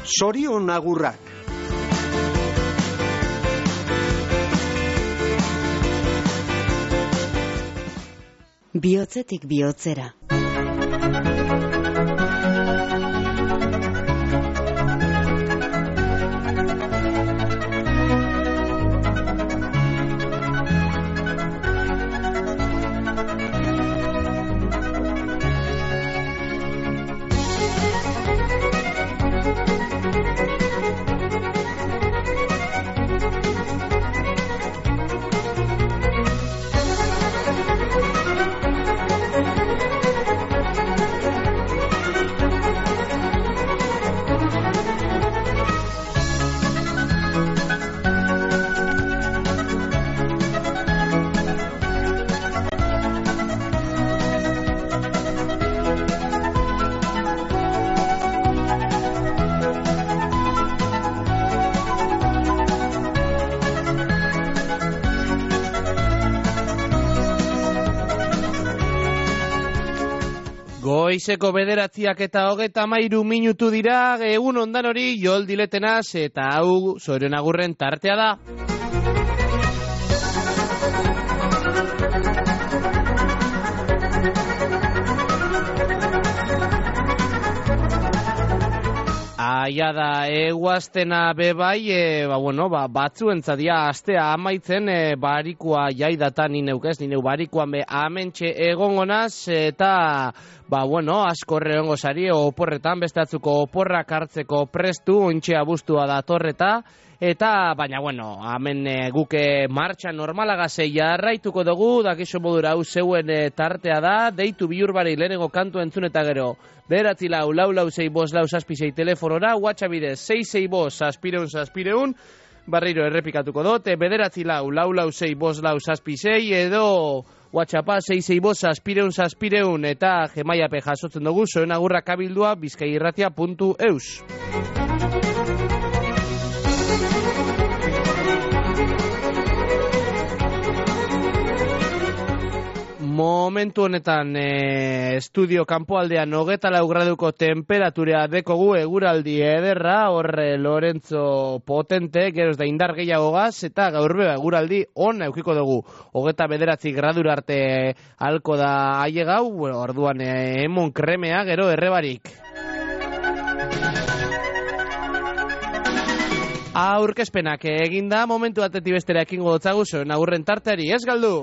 Zorion agurrak. Bihotzetik bihotzera. Goizeko 9:33 minutu dira, egun ondan hori Jol Diletenaz eta hau Zorion agurren tartea da. Aia da, eguaztena bebai, batzuentzadia astea amaitzen, barikua jaidatan nineu barikuan be amentxe egongonaz, eta askorre ongo sari, oporretan, beste atzuko oporrak hartzeko prestu, ontxe abuztua datorreta, eta, hemen guke martxa normalagazei jarraituko dugu, dakiso modura hau zeuen tartea da, deitu biurbari lehenengo kantu entzun eta gero, 9-4-6-5-6 telefonora, WhatsApp bidez 665-6-6-6, barriro errepikatuko dut, 9-4-6-5-6 edo WhatsAppa 665-6-6 eta gemaiape jasotzen dugu, Zorion agurrak abildua bizkairratia.eus. Momentu honetan estudio kanpoaldean 24 graduko temperatura dekogu, eguraldi ederra, horre Lorenzo potente, geroz da indar gehiago gaz, eta gaur beba eguraldi on eukiko dugu. 29 gradura arte halko da ailegau, orduan emon kremea, gero errebarik. Aurkezpenak eginda, momentu batetik bestera ekingo dotzagu, Zorion agurren tarteari, ez galdu!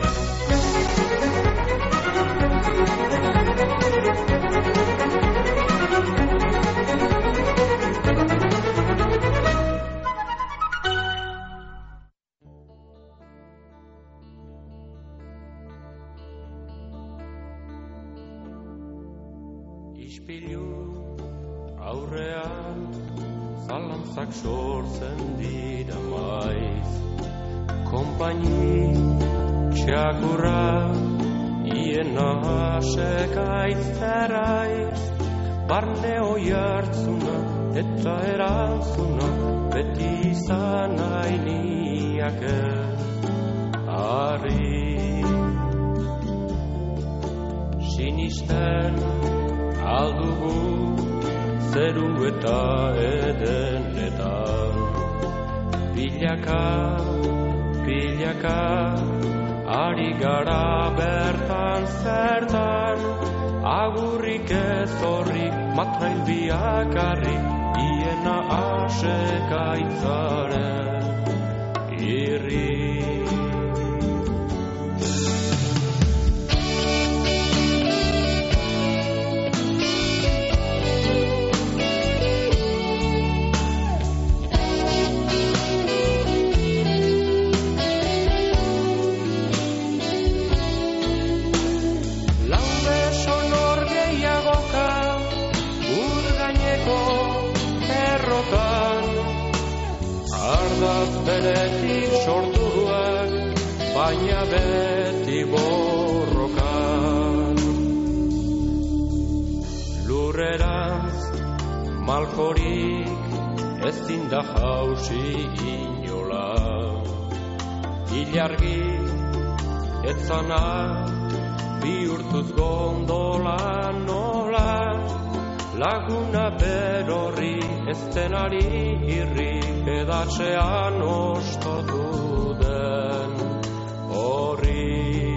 Ispilu aurrean zalantzak sortzen dira maiz, konpaini txakurra iena sekaitzeraiz, barne hoi hartzuna eta erantzuna beti izan ainiak harri. Sinisten aldugu zeru eta edenetan, pilaka, ari gara bertan zertan, agurrik ez horrik, matrail biakarrik, iena asekaitzaren irri. Beretik sortuak, baina beti borrokan. Lurrerantz malkorik ezin da jausi inola. Ilargi etzana bihurtuz gondola nola, laguna berorri ez denari irri edatzean ostotu den horri.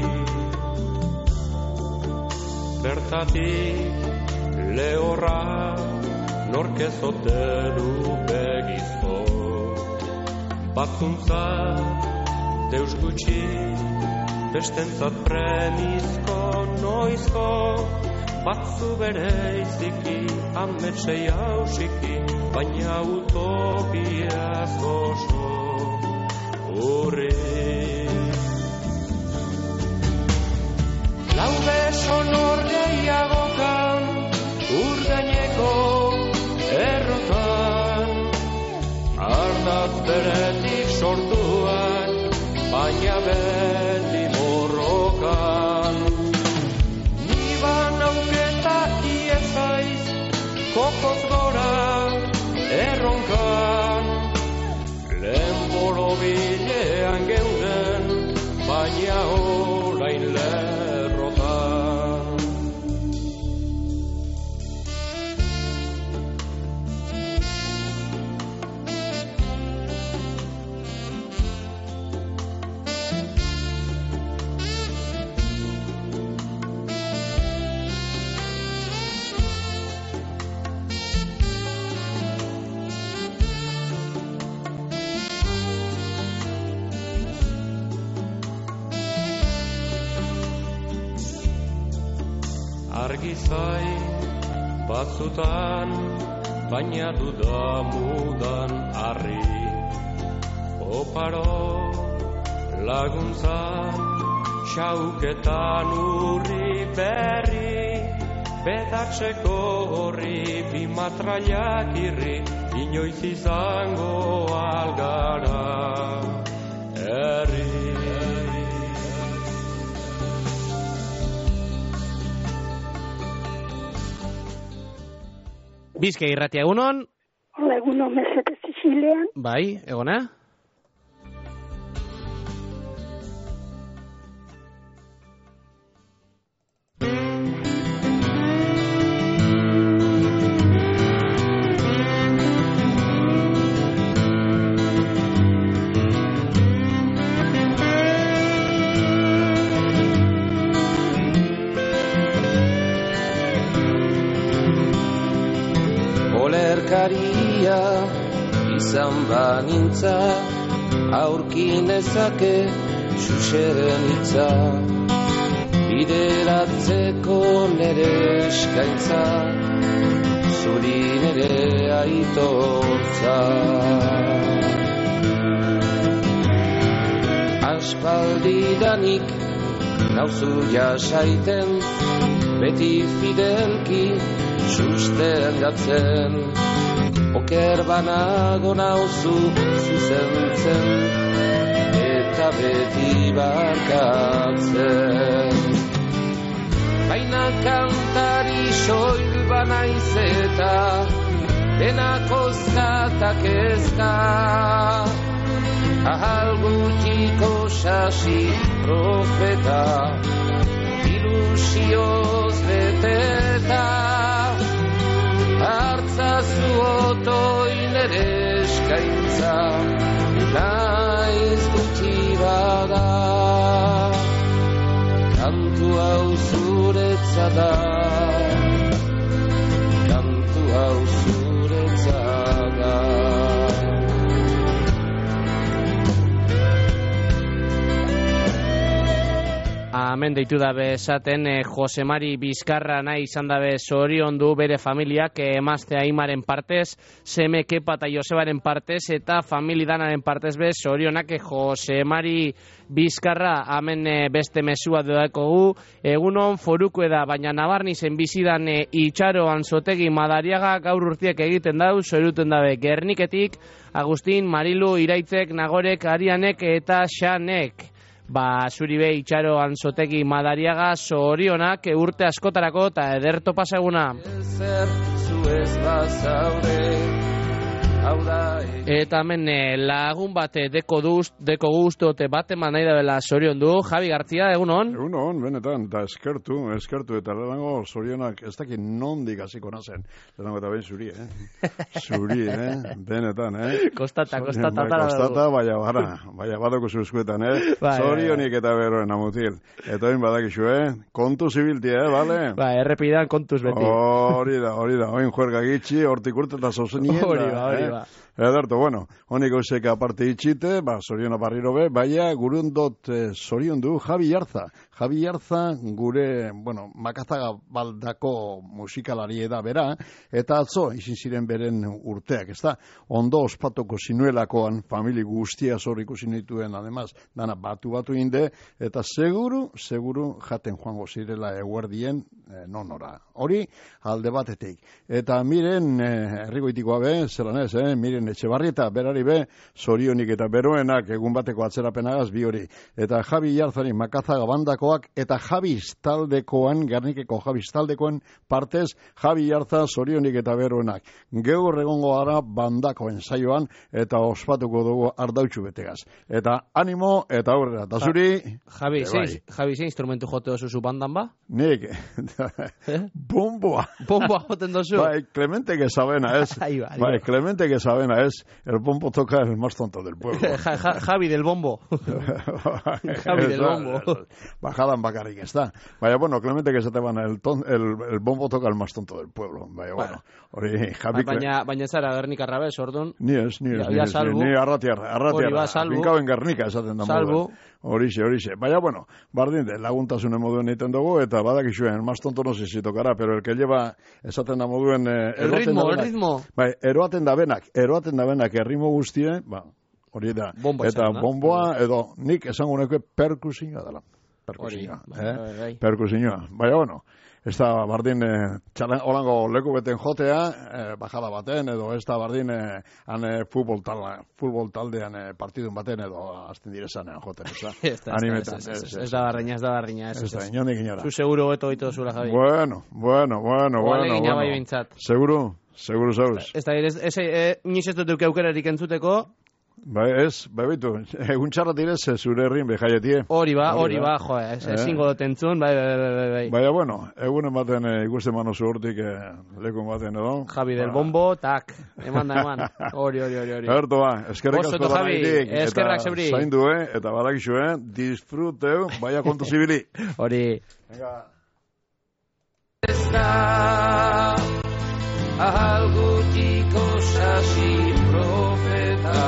Bertatik lehorra nork ez ote du begizko, batzuntzat deus gutxi, bestentzat premizko noizko, batzu bereiziki, ametsei hausiki, baina utopiaz oso urri. Lau beso norgeiagokan, urgaineko errotan, ardaz beretik sortuak, baina beti borrokan. Niban auketa iezaiz, kokoz gora erronkan, lehen borobilean geunden, baina orain lerrotan. Argizai batzutan, baina dudamudan arri. Oparo laguntzan, xauketan urri berri, bedatzeko horri, bimatrailak irri, inoiz izango algara herri. Bizkai irratia egunon? Hola, egunon mesedez isilean. Bai, egona? Olerkaria izan banintza, aurkinezake xuxeren hitza, bideratzeko nere eskaintza, zuri nere aitortza. Aspaldidanik nauzu jasaiten, beti fidelki sustengatzen, oker banago nauzu zuzentzen, eta beti barkatzen. Baina kantari soil banaiz eta, denak ozkatak ezka, ahal gutxiko sasi profeta, ilusioz beteta, hartzazu otoin ere eskaintza, naiz gutxi bada, kantu hau zuretza da, kantu hau zuretza da. Hemen deitu dabe esaten Jose Mari Bizkarra nahi izan dabe zorion du bere familiak emazte Aimaren partez, seme Kepa eta Josebaren partez eta famili danaren partez be zorionak Jose Mari Bizkarra. Hemen beste mesua dodakogu, egunon foruko eda, baina nabarnizen bizidan Itxaro Anzotegi Madariaga gaur urtiek egiten dau, zoruten dabe Gerniketik, Agustin, Marilu, Iraitzek, Nagorek, Arianek eta Xanek. Zuri be Itxaro Anzotegi Madariaga zorionak urte askotarako eta ederto pasaguna. Ezer zu ez bazaude, hau da Eta hemen lagun bate deko guztote bat eman nahi da bela zorion du. Javi Gartzia, egunon? Egunon, benetan, da eskertu, eta lehenango zorionak ez dakit nondik hasiko nazen. Lehenango eta behin zuri, Zuri, benetan, Kostata. Baina badoko zuzkuetan, Zorionik eta beroen amutil. Eta hain badakizu, kontu zibilti, bale? Errepidan kontuz beti. Hori da, hain juerga gitxi, hortik urte eta zozenien. Hori ba. Ederto, bueno, honik oizek aparte itxite, zoriona barriro be, baina gurundot zorion du Javi Jarza gure, makazaga baldako musikalari da bera, eta atzo izin ziren beren urteak, ez da? Ondo ospatuko zinuelakoan famili guztia zorriko zinituen, además, dana batu inde, eta seguru jaten joango zirela eguerdien nonora. Hori, alde batetik. Eta miren, herrigoitikoa be, zelan ez, miren Etxebarrieta, berari be, zorionik eta beroenak egun bateko atzerapenagaz bi hori. Eta Javi Jarzari makazaga bandakoak, eta Javi Taldekoan, Gernikeko Javi Taldekoan partez, Javi Jarza zorionik eta beroenak. Gaur egongo gara bandako ensaioan, eta ospatuko dugu ardautxu betegaz. Eta animo, eta aurrera. Da zuri... Javi, ze instrumentu jote dozu zu bandan ba? Nik, bomboa. Bomboa joten dozu? Clemente que sabena es. Clemente que sabena es. El bombo toca el más tonto del pueblo. Javi del bombo. Javi del bombo. Bajadan bakarrik está. Vaya, bueno, Clemente que se te van el bombo toca el más tonto del pueblo. Vaya, bueno. Hori, Javi... Baina zara Gernika rabez, ordun. Ni arratiarra. Binkauen Gernika esaten da. Salbu. Horixe. Baina, bueno, bardinde, laguntasunen moduen egiten dugu, eta badakizuen, más tonto no sé si tocará, pero el que lleva, esaten da moduen... El ritmo. Bai, eroaten da benak, erritmo guztie, hori da. Eta bomboa, edo, nik esango neke perkusioa dela. Perkusioa. Baina, bueno, ez da bardin holango leku beten jotea, bajada baten, edo ez da bardin futbol taldean partidun baten, edo azten direzanean joten, ez da. Ez da barriña. Ez da, inondik inora. Zu seguro beto ditu zula, Javi. Bueno. Oalegina bai bintzat. Seguro zauz. Ez da, iniz ez dut aukerarik entzuteko. Bai bitu, egun txarra direz zure herrin behaietie. Hori ba, ezingo dut entzun, bai. Baina, bueno, egunen baten ikusten manozu hortik lekun baten edo. Javi del bombo, tak, eman. Hori. Erto ba, eskerrik asko da nahitik. Eskerrak zeuri. Eta zaindu, eta badakizu, disfruteu, baina kontu zibili. Hori. Venga. Algutiko sasi profeta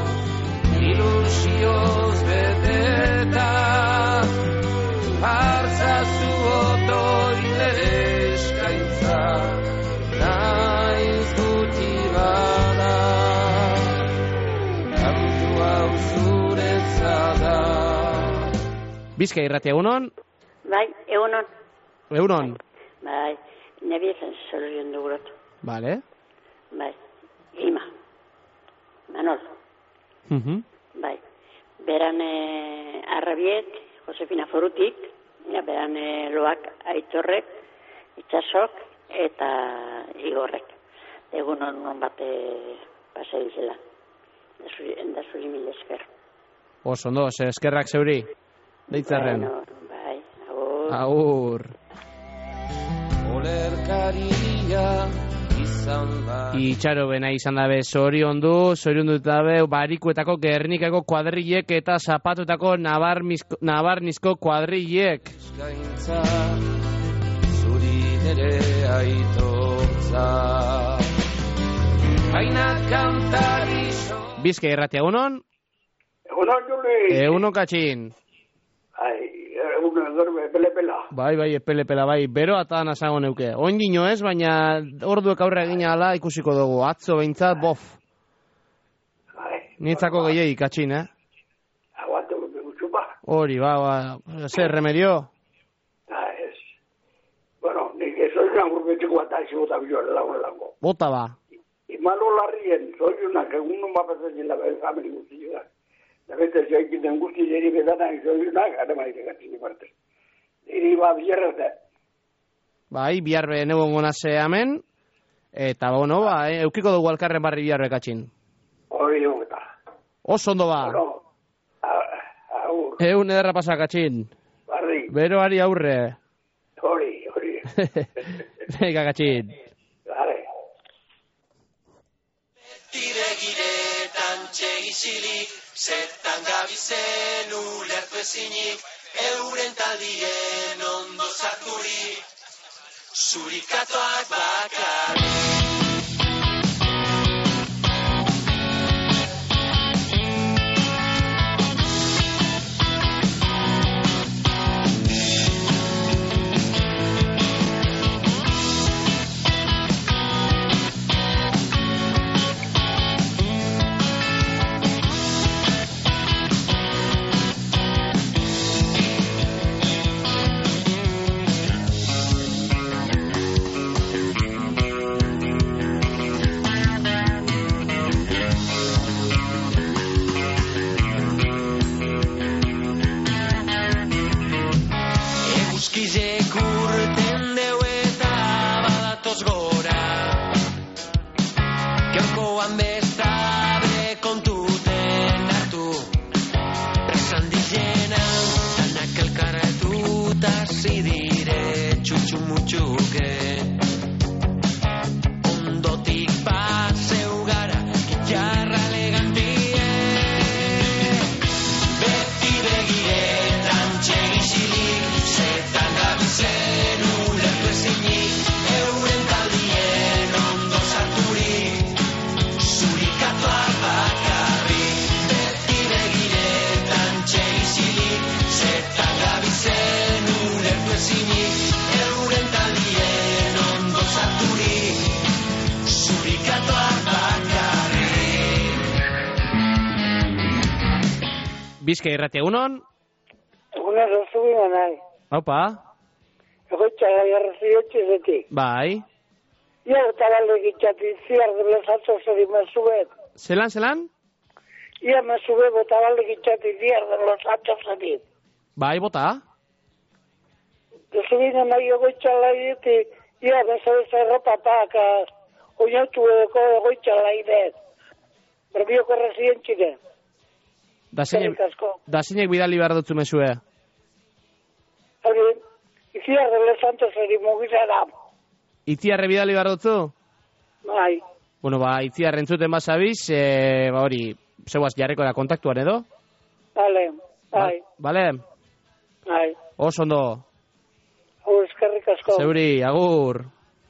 ilusioz beteta hartzazu otoi nere eskaintza naiz guti bada kantu hau zuretzat da. Bizkai irratia, egunon? Bai, egunon. Egunon? Bai, nebiezen zorion dugurot. Vale. Bai, Ima. Manol. Bai. Beran Arrabiet, Josefina Forutik, beran Loak Aitorrek, Itxasok, eta Igorrek. Egun non bate pasei zela. Da zuri mil esker. Oso, ondo, eskerrak zeuri. Deitzarren. Bai, agur. Olerkaria Itxaro bena izan dabe zorion dut dabe barikuetako Gernikako kuadrilek eta zapatutako nabarnizko kuadrilek. Eskaintza zuri nere aitortza baina kantari Bizkai irratia, egunon? Egunon, Juli. Egunon, Katxin. Pelepela. Bai, pelepela, bai. Bero atan asango neuke. Ondino ez, baina orduek aurre egin ala ikusiko dugu. Atzo behintzat, bof. Nietzako gehiagik, Katxin, Aguante, gutxupa. Hori, zer remedio? Ez. Bueno, nik ezoinan gurbetiko bat aizigota biloan lago. Bota ba. Imalo larrien, zoiunak, egun nun bapatzen la famili guztiak. Da bete joikiten guzti jeri bedanak zoiunak, ademais egatzen parte. Iri ba bierrete. Bai, bihar neuen gonaze hemen. Eta, bueno, eukiko dugu alkarren barri biharre katxin. Hori eta. Oso ondo ba. Agur. Egun ederra pasa katxin. Barri. Beroari aurre. Hori. Venga, katxin. Vale. Tiregiretan txegisilik, zertan gabizen ulertu ezinik, euren taldien ondo sarturik, zurikatoak bakar. Bizka irrati egunon? Egunon zubi manai. Haupa? Egoitza garraziotxezetik. Bai. Ia eta balde gitxati ziar de los atzos eri mesubet. Zelan? Ia mesube bota balde gitxati ziar de los atzos eri. Bai, bota? Zubi manai egoitza laieti, ia bezabeza erropa paka, oinautu egoitza laidet. Berbioko resientxire. Da zeinek bidali behar dutzu mesue? Hori, Itziarre le santos eri mugizara. Itziarre bidali behar dutzu? Bai. Bueno, Itziarre entzuten basabiz, hori, zeuaz jarriko da kontaktuan edo? Bale, bai. Bale? Bai. Oso ondo. Eskerrik asko. Zeuri, agur.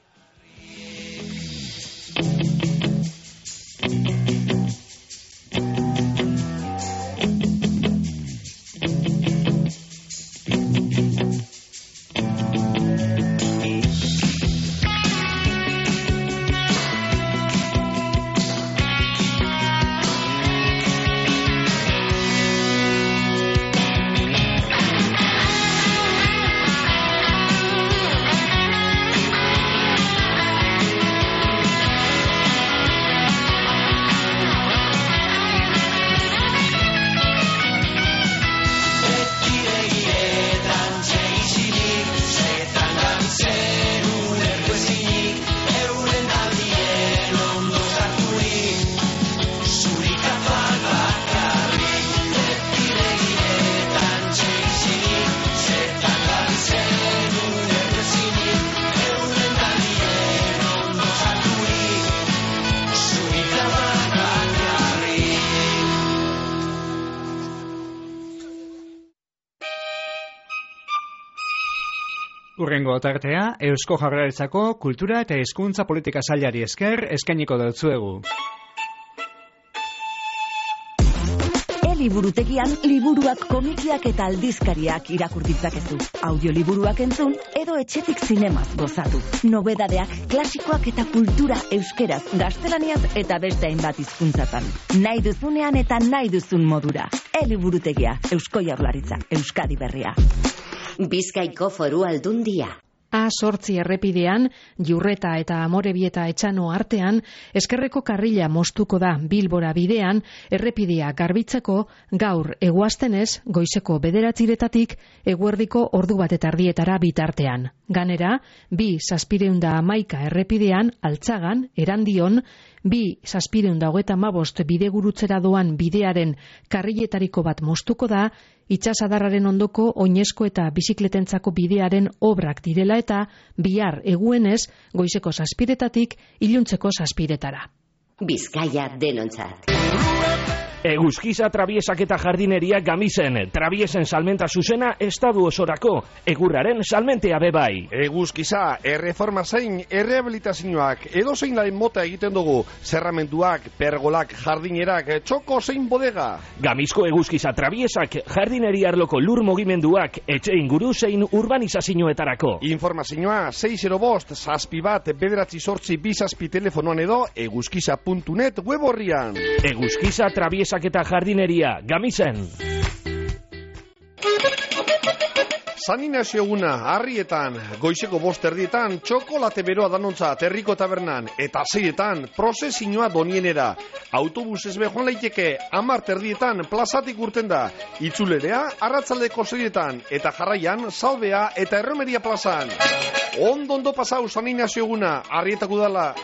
Urrengo tartea, Eusko Jaurlaritzako Kultura eta Hizkuntza Politika Sailari esker eskainiko dutzuegu. Liburutegian liburuak, komikiak eta aldizkariak irakur ditzakezu. Audioliburuak entzun edo etxetik zinemaz gozatu. Nobedadeak, klasikoak eta kultura euskeraz, gaztelaniaz eta beste hainbat hizkuntzatan. Nahi duzunean eta nahi duzun modura. Liburutegia, Eusko Jaurlaritza, Euskadi Berria. Bizkaiko Foru Aldundia. A8 errepidean, Jurreta eta Amorebieta Etxano artean, ezkerreko karrila moztuko da Bilbora bidean, errepidea garbitzeko gaur eguaztenez, goizeko 9:00 eguerdiko 1:30 bitartean. Ganera, 2:711 errepidean, Altzagan, Erandion, 2:735 bidegurutzera doan bidearen karriletariko bat moztuko da, itsasadarraren ondoko oinezko eta bizikletentzako bidearen obrak direla eta bihar eguenez goizeko 7:00 iluntzeko 7:00. Bizkaia denontzat. Eguzkiza trabiesak eta jardineria Gamisen. Trabiesen salmenta zuzena estadu osorako. Egurraren salmentea bebai. Eguzkiza, erreforma zein, errehabilitazioak, edozein lain mota egiten dugu. Zerramenduak, pergolak, jardinerak, txoko zein bodega. Gamizko eguzkiza trabiesak, jardineria arloko lur mugimenduak, etxe inguru zein urbanizazioetarako. Informazioa 605 61 9 2 telefonoan edo eguzkiza.net web horrian. Eguzkiza trabiesak eta jardineria, Gamisen. San Inazio eguna, Harrietan, goizeko 5:00 txokolate beroa danontzat herriko tabernan, eta 6:00 prozesioa Donienera. Autobusez be joan laiteke, 10:30 plazatik urten da. Itzulerea, arratsaldeko 6:00 eta jarraian, Salbea eta Erromeria plazan. Ondo pasau San Inazio eguna, Harrietako udala.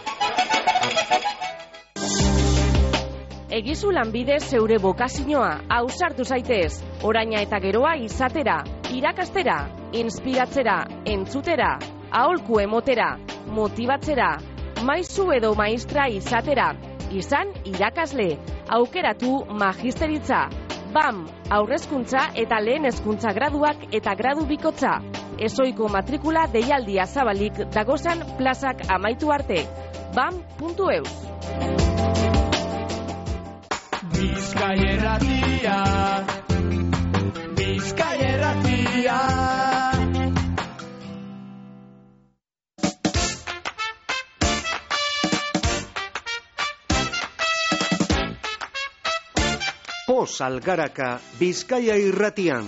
Egizu lanbide zeure bokazioa, ausartu zaitez, oraina eta geroa izatera, irakastera, inspiratzera, entzutera, aholku emotera, motibatzera, maizu edo maistra izatera, izan irakasle, aukeratu magisteritza, BAM, aurrezkuntza eta lehen hezkuntza graduak eta gradu bikotza, ezoiko matrikula deialdia zabalik dagozan plazak amaitu arte, bam.eus. Bizkaierratia, Bizkaierratia. Pos Algaraka, Bizkaia irratian.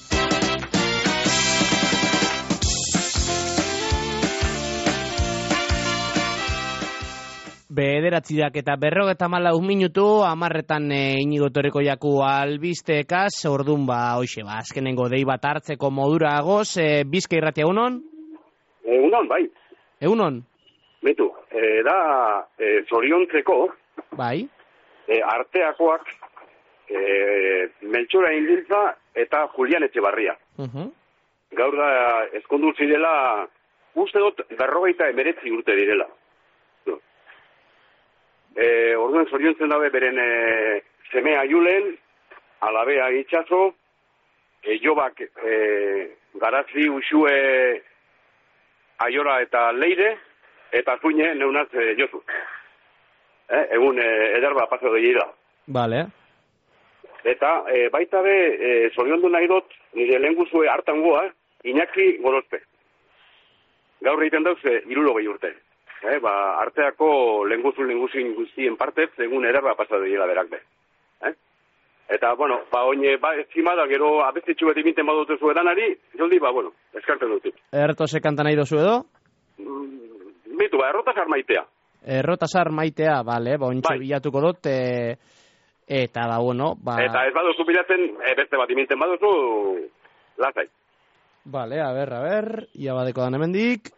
Bederatziak eta 54 minutu, 10:00 Inigo Torrekoiaku albistekaz, ordun hoxe, azkenengo dei bat hartzeko modura agoz, Bizkai irratia egunon? Egunon, bai. Egunon? Betu, da zoriontzeko, bai, arteakoak Meltxora Indiltza eta Julian Etxebarria. Gaur da ezkondu zirela, uste dut 59 urte direla. Orduan zoriontzen dabe beren semea Julen, alabea Itxaso, Jobak Garazi, Uxue, Aiora eta Leire, eta Zuine neunaz Josu. Egun ederba paso da. Vale. Eta baita be, zoriondu nahi dut, nire lehen guzue hartan goa, Iñaki Gorospe. Gaur egiten dauz 60 urte. Arteako lenguzin guztien partez, egun ederra pasatu dira berak be. Eta, bueno, oine, ezimada, gero abestitxu beti minten badutu zuedanari, joldi, eskarten dut. Ertose kanta nahi dozu edo? Bitu, Errotasar maitea. Errotasar maitea, bale, ontxe bilatuko dut, eta, Eta ez baduzu bilatzen, beste bat iminten baduzu, lasai. Bale, a ber, ia badeko dan hemendik.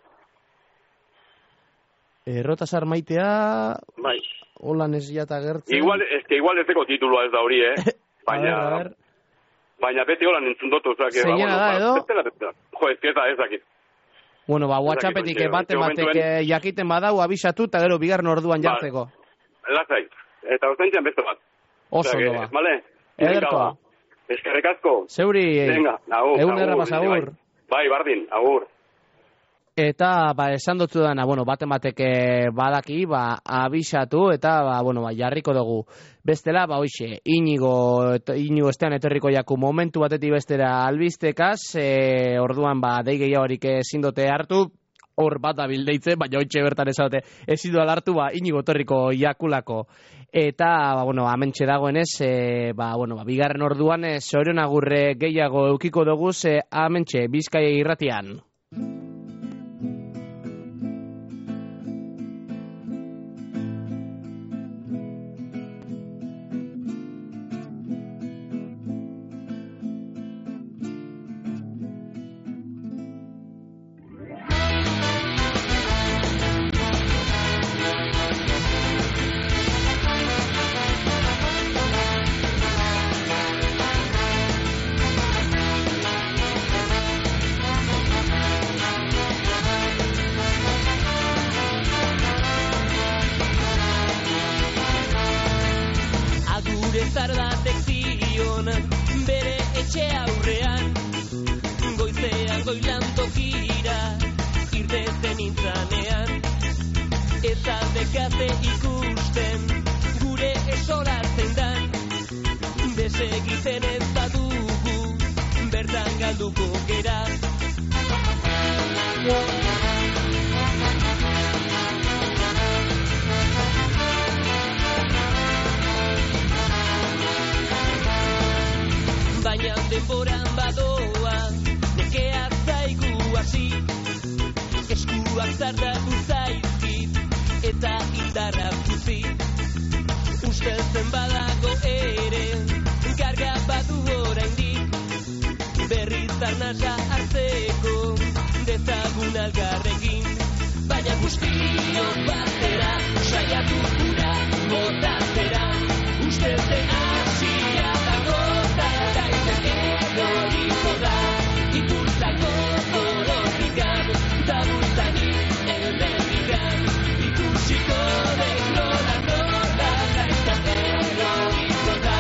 Errotasar maitea... Bai. Holan ez jata gertzen... Igual ez deko titulua ez da hori, Baina beti holan entzundotu. Zeina da, edo? Jo, ez dakit. Bueno, WhatsAppetik batek jakiten badau, abisatu, eta gero bigarren orduan jartzeko. Lasai. Eta ostentzian beste bat. Oso doa. Vale? Ederkoa. Eskerrik asko. Zeuri, egun erra pas, agur. Bai, bardin, agur. Eta, esan dutzu dana, baten batek badaki, abisatu, eta, jarriko dugu. Bestela, hoxe, Inigo estean etorriko jaku momentu batetik bestera albistekaz, orduan, dei gehiagorik ezin dute hartu, hor bat abildeitze, baina hoitxe bertan esaute, ezin du alartu, Inigo etorriko jakulako. Eta, amentxe dagoenez, bigarren orduan, zorion agurre gehiago eukiko dugu, amentxe, Bizkaia irratian. Izar batek zion bere etxe aurrean, goizean goilan tokira irtetzen nintzanean, ez aldekate ikusten gure esola zein dan, desegiten ez badugu bertan galduko gera. Baina denboran badoa, nekea zaigu hasi, eskuak zartatu zaizkit, eta indarra puzi. Usteltzen badago ere, karga badu oraindik, berriz arnasa hartzeko, dezagun algarrekin. Baina guztiok batera, saiatu gura, botatzera, usteltzen hasia dago, eroriko da, ipultako dorotikan, tabultanik elberrikan, ikusiko den nola, gaiztak eroriko da.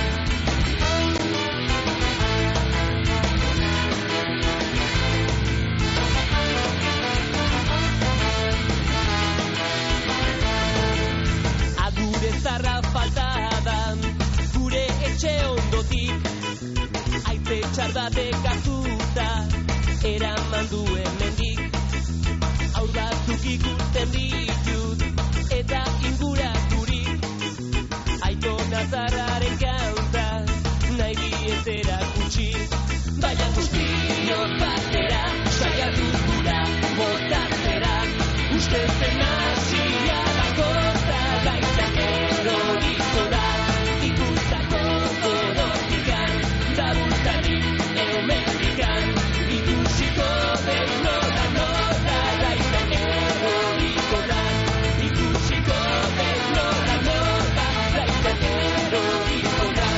Agure zarra faltadan, gure etxe ondotik, aize txar batek hartuta, eraman duen mendik. Haur batzuk ikusten ditut, eta inguraturik, aito nazarraren kanta, nahi dietera kutsi. Baina guztiok batera, saiatu gura, botatzera, usteltzen hasia dago, eta gaiztak eroriko da, ikustako dorotikan, tabultanik eumendikan, ikusiko den nola, gaiztak eroriko da, ikusiko den nola, gaiztak eroriko da.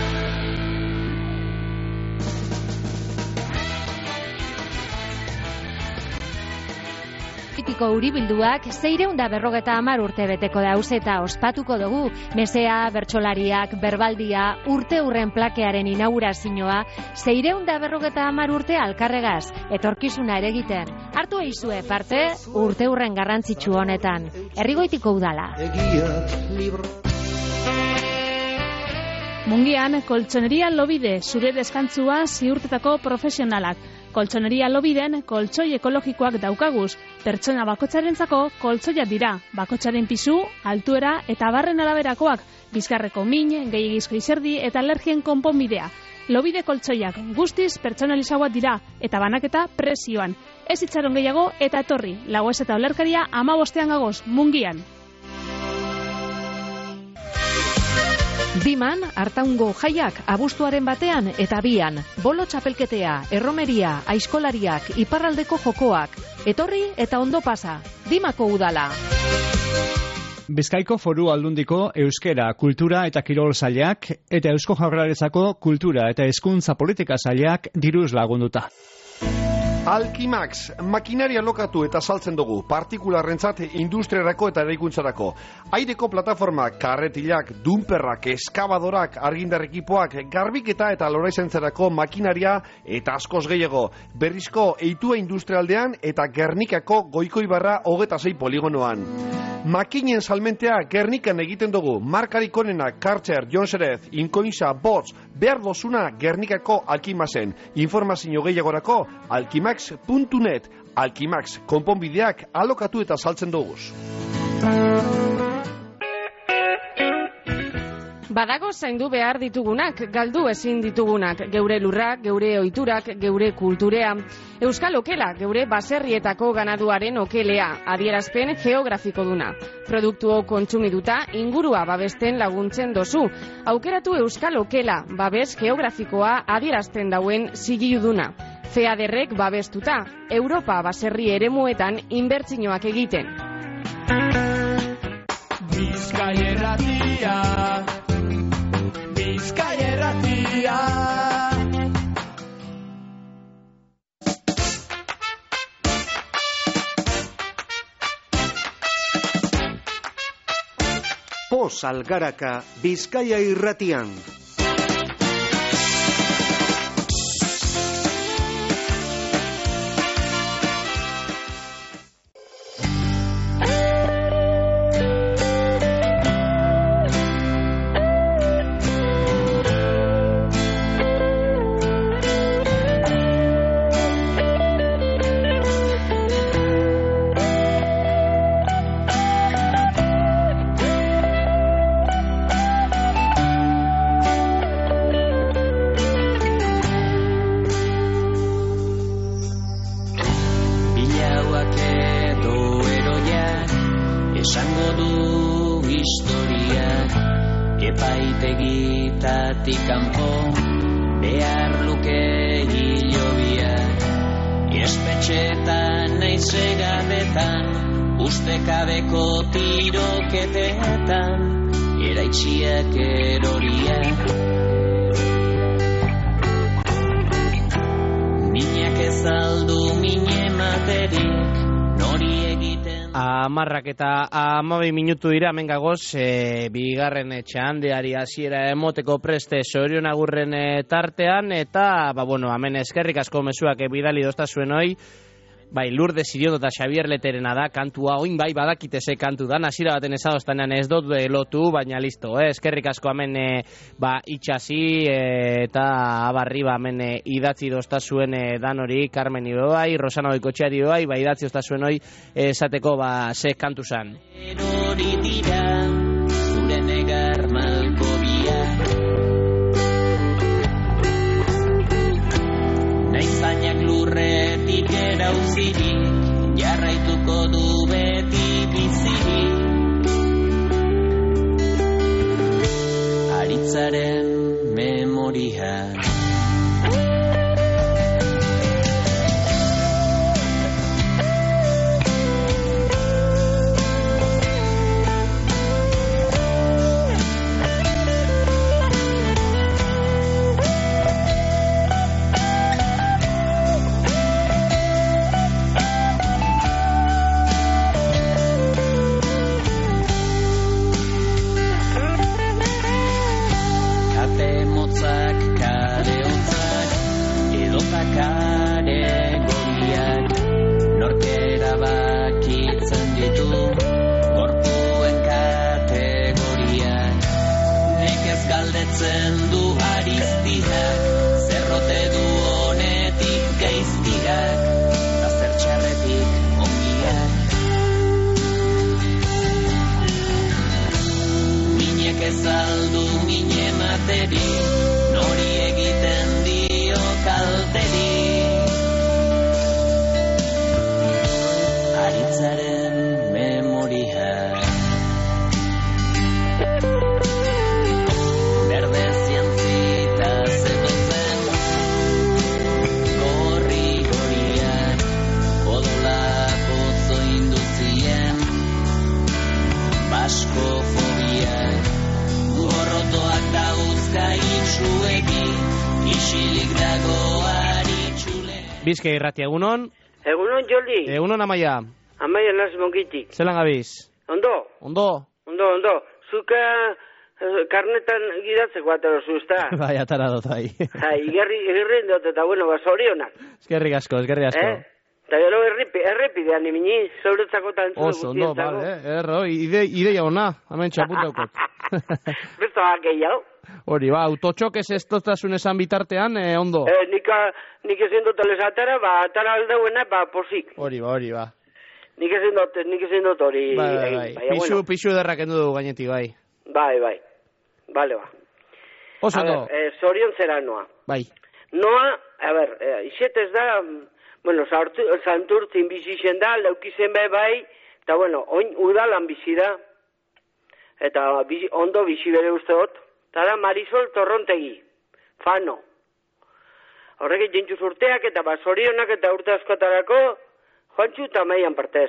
Politiko uribilduak 650 urte beteko dauz eta ospatuko dugu. Mesea, bertsolariak, berbaldia, urte hurren plakearen inaugurazioa, 650 urte alkarregaz, etorkizuna ere egiten. Hartu eizue parte, urte hurren garrantzitsu honetan. Herrigoitiko udala. Mungian, koltsoneria Lobide, zure deskantzua ziurtetako profesionalak. Koltsoneria Lobiden koltsoi ekologikoak daukaguz. Pertsona bakotxarentzako koltsoiak dira. Bakotxaren pisu, altuera eta barren araberakoak. Bizkarreko min, gehiagizko izerdi eta alergien konponbidea. Lobide koltsoiak guztiz pertsonalizagoak dira eta banaketa prezioan. Ez itxaron gehiago eta etorri. Lagoez eta olerkaria 15 gagoz, Mungian. Diman, Artaungo jaiak abuztuaren 1 eta 2. Bolo txapelketea, erromeria, aizkolariak, iparraldeko jokoak. Etorri eta ondo pasa. Dimako udala. Bizkaiko Foru Aldundiko Euskera, Kultura eta Kirol Sailak eta Eusko Jaurlaritzako Kultura eta Hezkuntza Politika Sailak diruz lagunduta. Alkimax, makinaria lokatu eta saltzen dugu, partikularrentzat industriarako eta eraikuntzarako. Aireko plataformak, karretilak, dumperrak, eskabadorak, argindar ekipoak, garbiketa eta loraizentzarako makinaria eta askoz gehiago. Berrizko eitua industrialdean eta Gernikako Goikoibarra 26 poligonoan. Makinen salmentea Gernikan egiten dugu, markarik onena, Kartzer, Jonserez, Inkoinza, Bots, behar dozuna Gernikako Alkimaxen. Informazio gehiagorako alkimax.net. Alkimax, konponbideak alokatu eta saltzen duguz. Badago zaindu behar ditugunak, galdu ezin ditugunak, geure lurrak, geure ohiturak, geure kulturea. Euskal Okela, geure baserrietako ganaduaren okelea, adierazpen geografiko duna. Produktuo kontsumiduta, ingurua babesten laguntzen dozu. Aukeratu Euskal Okela, babes geografikoa adierazten dauen zigiluduna. FEADERrek babestuta, Europa baserri eremuetan inbertsioak egiten. Bizkai Erratia, Bizkai Erratia. Poz Algaraka Bizkaia Irratian. Eta 12 minutu dira, hemen gagoz, bigarren txandeari hasiera emoteko preste Sorion Agurren tartean, eta, hemen eskerrik asko mezuak bidali doztazuen hoi, bai, Lourdes Iriondo eta Xavier Leterena da, kantua, oin bai badakite ze kantu da, hasiera baten ezadoztanean ez dut lotu, baina listo, eskerrik asko hemen itxasi eta abarri hemen idatzi doztazuen dan hori, Carmen ibe bai, Rosana Oikotxeari bai, idatzi doztazuen hori esateko ze kantu zan. Hori dira, zure negar malko biak, Zainak lurretik erauzirik, jarraituko du beti bizirik. Aritzaren memoria. Bizkaia Irratia, egunon? Egunon, Joli. Egunon, Amaia. Amaia, naz mongitik. Zelan gabiz? Ondo. Ondo. Zuka karnetan gidatzeko atero zuzta. Bai, atara dut, bai. Igerrien dut, eta sorionak. Eskerrik asko. Eta gero errepidean imini, zauretzako tantzule guztietako. Oso, ondo, ideia ona, hemen txapuntaukot. Besto gehiago. Hori, autotxokez ez doztasun esan bitartean, ondo. Nik ezin dut atara, atara aldauena, posik. Hori ba. Nik ezin dut hori. Bai. Pixu derrak endu dugu gainetik, bai. Bai. Bale, ba. Oso ondo. Zorion zera noa. Bai. Noa, izetez da, santurtzin bizitzen da, leukizen bai, eta oin udalan bizi da, eta ondo bizi bere uste dut. Tara Marisol Torrontegi, Fano. Horrek jentxuz urteak eta Zorionak eta urte askotarako Joantxu eta Maian partez.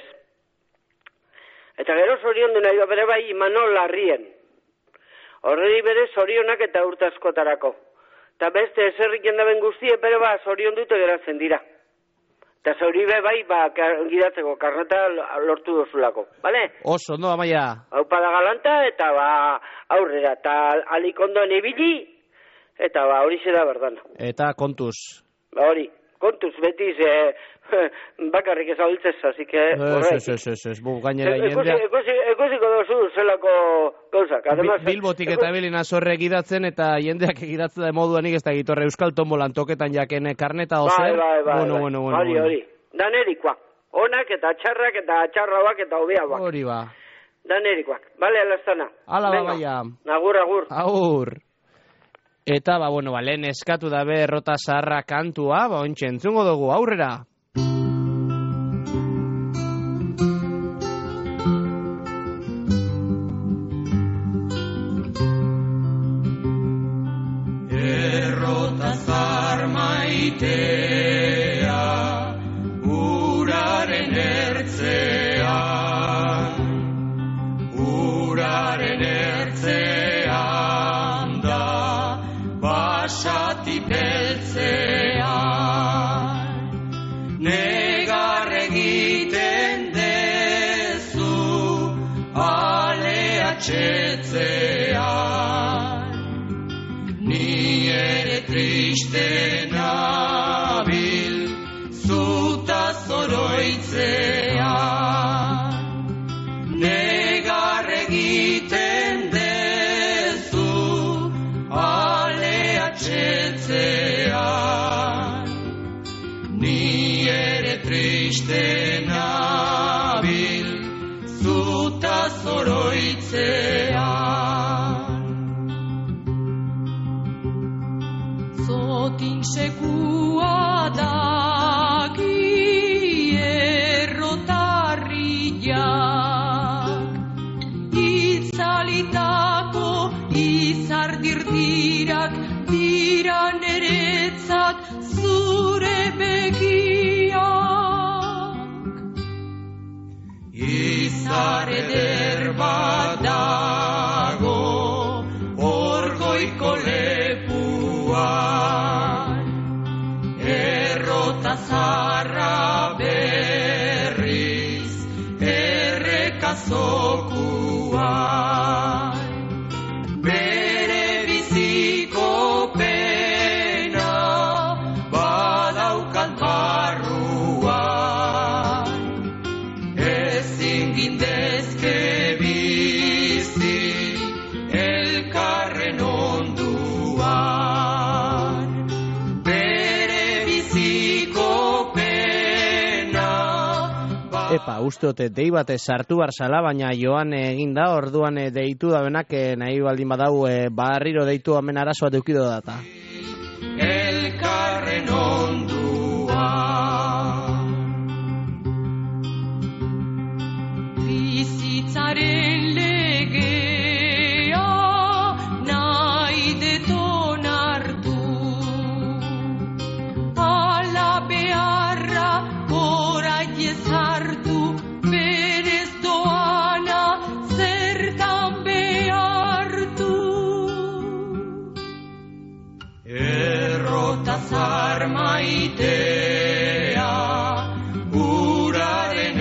Eta gero Zorion nahi bere bai Imanol Larrien. Horreri bere Zorionak eta urte askotarako. Eta beste eserrik jendaben guztie bere Zorion dute geratzen dira. Eta zauri bai, gidatzeko karneta lortu dozulako, bale? Oso, ondo, Amaia. Haupa da galanta, eta aurrera, eta alik ondoan ibili, eta hori zera berdan. Eta kontuz. Hori, kontuz, betiz, bakarrik ezabiltzez, así que... Ez, gainera jendea... Ekusiko dozu zelako gauzak, además... Bilbotik eta Belina zorre egidatzen, eta jendeak egidatzen da moduanik ez da egitorre Euskal Tombolan toketan jaken karneta ozer. Bueno. Hori. Danerikoak. Onak eta txarrak eta txarrauak eta hobeagoak. Hori ba. Danerikoak. Bale, alaztana. Ala, baia. Agur. Agur. Eta, lehen eskatu dabe errota zaharra kantua, ontsa entzungo dugu, aurrera. Errota zahar maitea, uraren ertzean da, basati beltzean, negar egiten dezu, alea txetzean, ni ere triste nabil, zuta zoroitzean, negar egiten dezu, alea txetzean, ni ere triste nabil, zuta zoroitzean. Zotin sekua daki errotarriak, itzalitako izardirdirak dira neretzat zure begiak. Izar eder bat dago orgoiko lepuan, errota zarra berriz errekazokuan, bere biziko pena badaukat barruan, ezin gindezke bizi elkarren onduan, bere biziko pena. Epa, uste ote, dei bate sartu barzala, baina joan egin da, orduan deitu da benak, nahi baldin badau, barriro deitu hemen arazoa deukido data. Elkarren onduan, bizitzaren legea nahi deton hartu, ala beharra orain ezartu, berez doana zertan behartu. Errota zahar maitea, uraren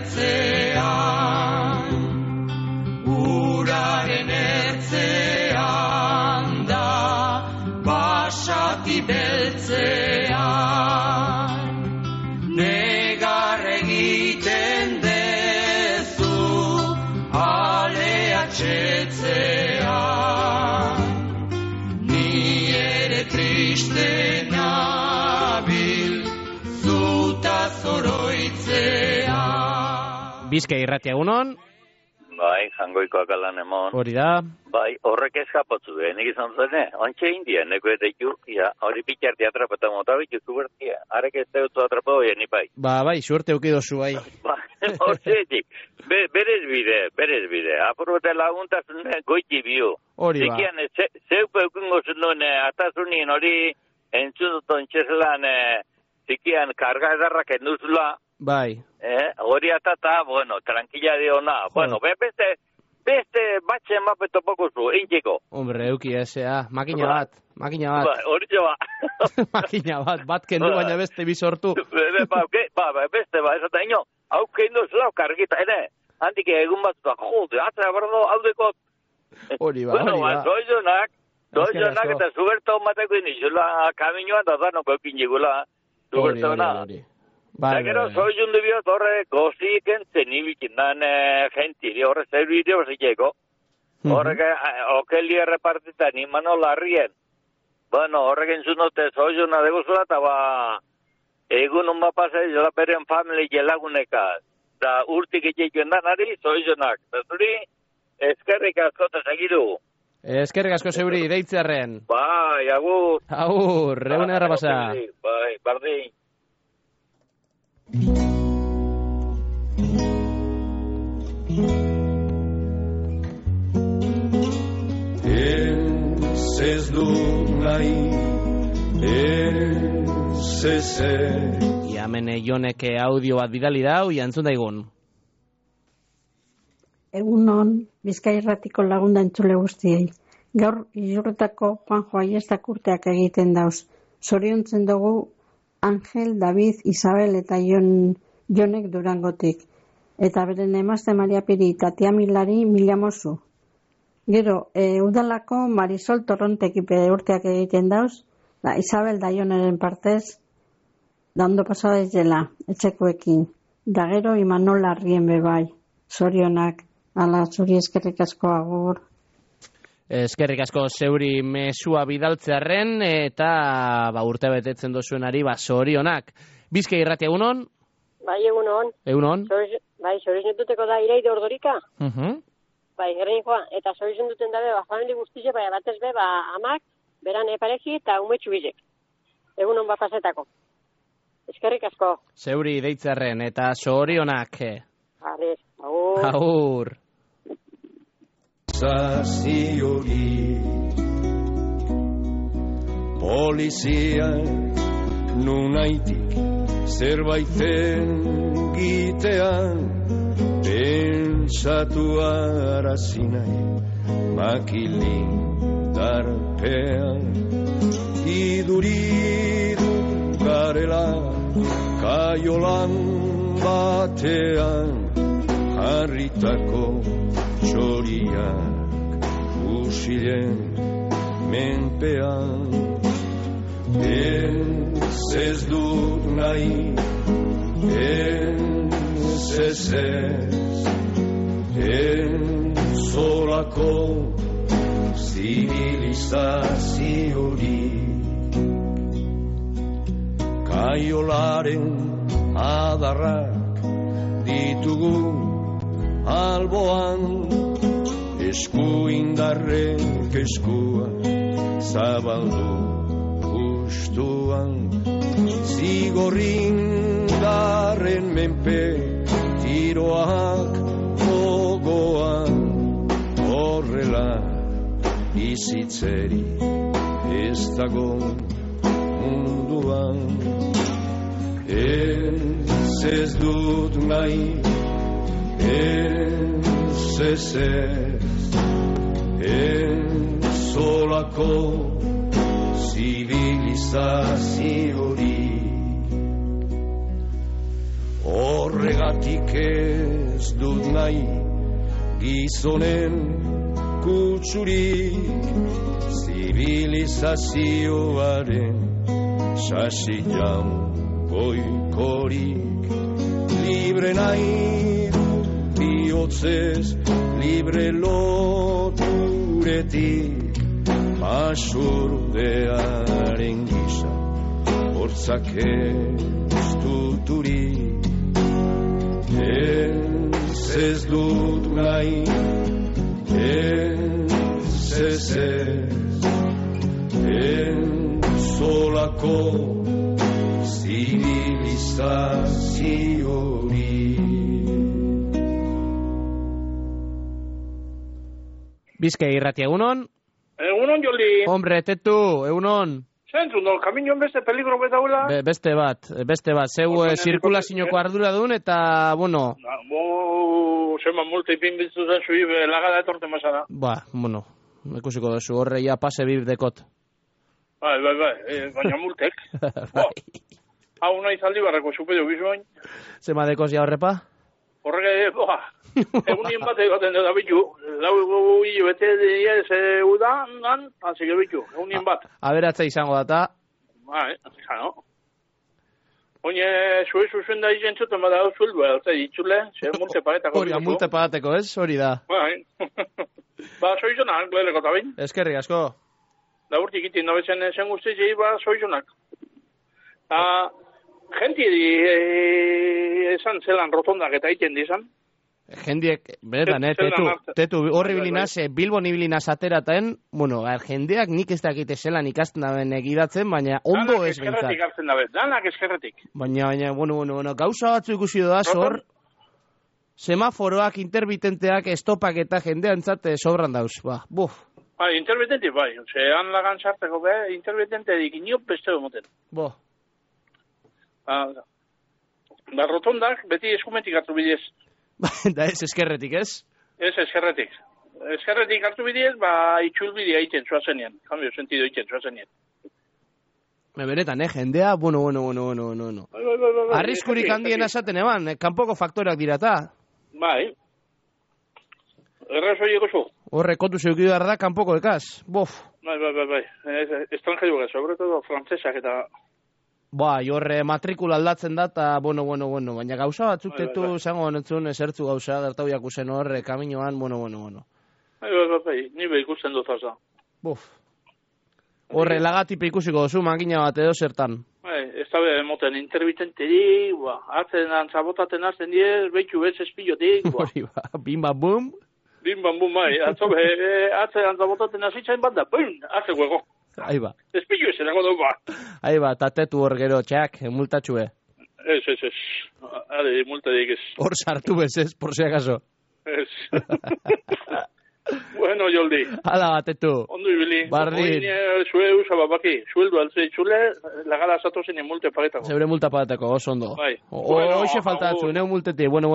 ertzean da, basati beltzean, negar egiten dezu, alea txetzean, ni ere triste nabil, zuta zoroitzean. Bizkai irratia egunon. Bai, jangoikoak alan emon. Hori da. Bai, horrek eskapotzu du, nik izan zene, ontsa indien, neko edaitu, hori pitxarti atrapeta mota bitu zubertia, arek ez deutzu atrapatu ni bai. Bai, suerte eukidozu bai. Horretik, berez bide, apurbete laguntasun goiti biu. Hori ba. Zikian, zeupe eukingo zunduen, atazunien hori entzuduton txeselan, zikian, karga edarrak enduzula. Bai. Hori atata, bueno, tranquila diona. Bueno, beste beste batzen mape topakuzu, einteko. Hombre, euki makina bat. Hori jo ba. Makina bat kendu, baina beste bizortu. Beste esata ino, hau kendu zela kargita, ere, handik egun bat, jode, atzera berdo, haudeko. Hori ba. Doizonak eta zuberto mateko inizula, kaminoan da zanoko ekin jigula, zubertona. Da gero, zoizun dubiot horre goziken zenibikin dan gentiri, horre zerbide horzikeko. Horrek okeli errepartitan imano larrien. Bueno, horrek entzunote zoizuna deguzula, eta egun unba pasai zola beren family jelaguneka. Da urtik itxeikuen dan ari zoizunak. Da zuri, eskerrik asko eta segidu. Eskerrik asko zeuri, deitzearen. Bai, agur. Agur, egun erra pasa. Bai, bardin. Ez du nahi, ez. Iamene joneke audio bat bidali dau, jantzun daigun. Egunon, Bizkai Irratiko lagunda entzule guztiei. Gaur Izurretako Juanjo Aiestak urteak egiten dauz. Zoriontzen dugu Angel, David, Isabel eta Jonek Durangotik. Eta beren emazte Maria Piri eta Tia Milari mila mozu. Gero, udalako Marisol Torrontek urteak egiten dauz, da Isabel da Joneren partez, da ondo pasada ez dela, etxekoekin. Da gero, Imanol Larrien bebai, zorionak, ala zuri eskerrik asko agur. Eskerrik asko zeuri mesua bidaltzearren, eta urte betetzen dozuenari, zorionak. Bizkai Irratia, egunon? Bai, egunon. Egunon? Bai, zorizun duteko da Iraide Ordorika. Bai, gerrein joa, eta zorizun duten dabe, famili guztize, bai, batez be, amak, beran epareki eta umetxu bizek. Egunon pasetako. Eskerrik asko. Zeuri deitzarren, eta zorionak. Jale, agur. Agur. Zazi hori polizia nunaitik zerbaiten gitean pentsatu arazi nahi makilin darpean iduridu garela kaiolan batean jarritako txoriak usilen menpean ez dut nahi ez solako zibilizaziorik kaiolaren adarrak ditugu alboan eskuindarrek eskua zabaldu gustuan zigorrindarren menpe tiroak gogoan horrela bizitzeri ez dago munduan ez dut nahi ez solako zibilizaziorik horregatik ez dut nahi gizonen kutsurik zibilizazioaren sasian goikorik libre nahi bihotzez libre loturetik basurdearen gisa hortzak ez duturik ez dut nahi ez solako zibilizaziorik. Bizkai Irratia, egunon? Egunon, Joldi. Hombre, tetu, egunon. Zentzun, no, kaminoan beste peligro betaula? Beste bat. Zeu zirkulazioko ardura duen eta, bueno... Zema multe ipin bitzu zen zui, lagada etorte masara. Bueno, ikusiko duzu, horreia pase bib dekot. Bai, baina multek. Hau nahi zaldi barrako zupedio bizuain. Zema dekoz ja horrepa? Horrege, egunien bat egoten da bitu. Lau bete ez udan, hazik bitu, egunien bat. Aberatza izango data. Bai, no? Oine, zuen da izentzuten bada hau zueldu, eta ditzule, ze multe paretako. Hori, multe paretako, ez? Hori da. Bai. Soizonak, glereko eta bain. Eskerrik asko. Da urtik itin dabezen zen guztizi, soizonak. Genti esan zelan rotondak eta iten dizan. Jendiek, benetan, tetu horri bilinaz, Bilbon ibilinaz ateraten, bueno, jendeak nik ez dakite zelan ikasten daben egidatzen, baina ondo ez bintzat. Danak eskerretik hartzen dabe, danak eskerretik. Baina, bueno, gauza batzu ikusi doa, zor, semaforoak, interbitenteak, estopak eta jendeantzat sobran dauz, buf. Interbitente, zean lagan sarteko, interbitente dik iniop beste moten. Rotondak, beti eskumentik hartu bidez. Da ez eskerretik, ez? Ez eskerretik. Eskerretik hartu bidez, itxulbidea iten zuazenien. Kambio sentido iten zuazenien. Benetan, jendea, bueno. Arriskurik handien asaten eban, kanpoko faktorak dirata. Bai. Errazo llego zu. Horre, kontu zeukidu da, kanpoko ekaz. Bof. Bai. Estrangeru gaz, sobre todo frantzesak eta... Horre matrikula aldatzen da, eta, bueno, baina gauza batzuk tetu zango honetzun esertzu gauza, gertau jakusen horre, kaminoan, bueno. Bai, nire ikusten dut aza. Horre, lagatipe ikusiko duzu, makina bat edo zertan. Ez da be, moten interbitenteri, atzen antzabotaten azten diez, behitu betz espillotik. Hori, bim-bam-bum. Bim-bam-bum, atzen antzabotaten azitzain bat da, atze huego. Aiba. Espillo ez erago dugu. Aiba, tatetu hor gero, txak, multatxue. Ez. Hale, multadik ez. Hor sartu bez ez, por si acaso. Ez. Bueno, Joldi. Hala, batetu. Ondo ibili. Bardin. Oin, zue usababaki. Zueldu altzei txule, lagala zatozen multe pagetako. Zebre multa pagetako, oso ondo. Bai. Hoxe faltatzu, neu multeti. Bueno.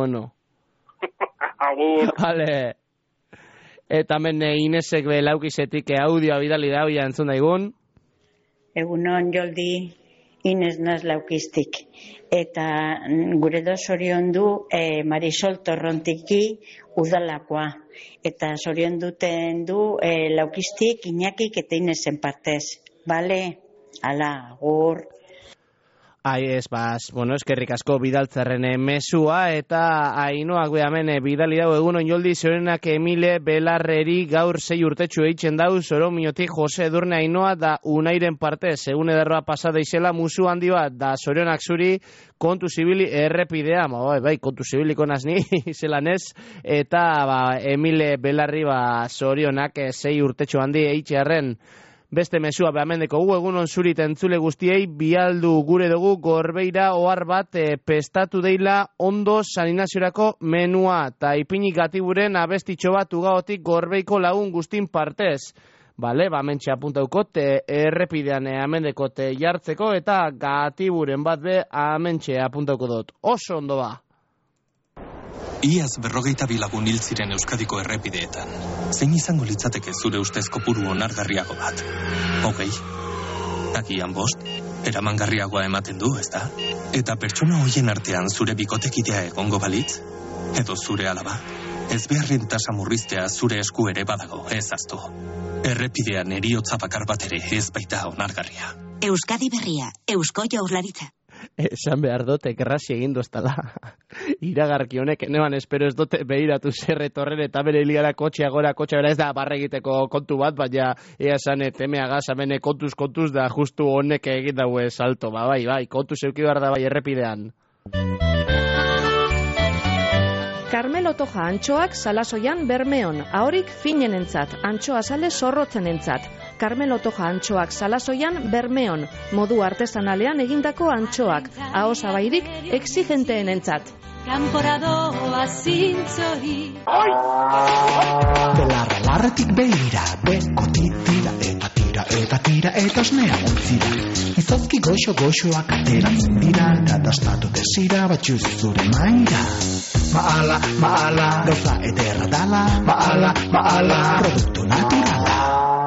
Agur. Hale. Eta hemen Inesek belaukizetik audioa bidali da, oia entzun daigun. Egunon, Joldi, Ines naz laukiztik. Eta gure sorion du Marisol Torrontiki udalakoa. Eta sorion duten du laukiztik Iñakik eta Inesen partez. Bale? Ala, agur. Ez, bueno, eskerrik asko bidaltzarren mesua, eta Ainoak behamen bidali dau egunon Joldi, zorenak Emile Belarreri gaur 6 urtetxu eitzen dau, zoro minotik Jose Edurne Ainoa da Unairen partez, egun ederroa pasada izela musu handi bat, da zorionak zuri kontu zibili errepidea, bai, kontu zibiliko nazni, zelan ez, eta Emile Belarri zorionak 6 urtetxu handi eitxearen. Beste mesua behamendeko egunon zurit entzule guztiei, bialdu gure dugu gorbeira ohar bat pestatu deila ondo saninaziorako menua, eta ipinik gatiburen abestitxo bat ugaotik gorbeiko lagun guztin partez. Bale, mentxe apuntaukot, errepidean amendekot jartzeko, eta gatiburen bat be amentxe apuntauko dut. Oso ondo ba. Iaz 42 lagun hil ziren Euskadiko errepideetan. Zein izango litzateke zure ustez kopuru onargarriago bat? 20? Agian 5? Eramangarriagoa ematen du, ezta? Eta pertsona hoien artean zure bikotekidea egongo balitz? Edo zure alaba? Ezbeharren tasa murriztea zure esku ere badago, ez aztu. Errepidean eriotza bakar bat ere ez baita onargarria. Euskadi berria, Eusko Jaurlaritza. Esan behar dote, kerrasi egin doztala. Iragarki honek, neban espero ez dote behiratu zerretorren eta bere hiligara kotxea gora, kotxea bera ez da barregiteko kontu bat, baina ea esan temeagaz, amene kontuz da justu honek egin daue salto, bai, kontuz eukidar da bai errepidean. Carmelo Toja antxoak Salasoian Bermeon, ahorik finenentzat, antxoa sale zorrotzenentzat. Carmelo Toja antxoak Salasoian Bermeon, modu artesanalean egindako antxoak, ahoz abairik exigenteenentzat. Kanporadoa zintzori. Belarra larretik behira, beko titira eta tira eta tira eta osnea ontzira. Izozki goxoak ateratzen dira, kadastatu desira batxuz zure maira. Maala, gauza ederra dala, maala, produktu naturala.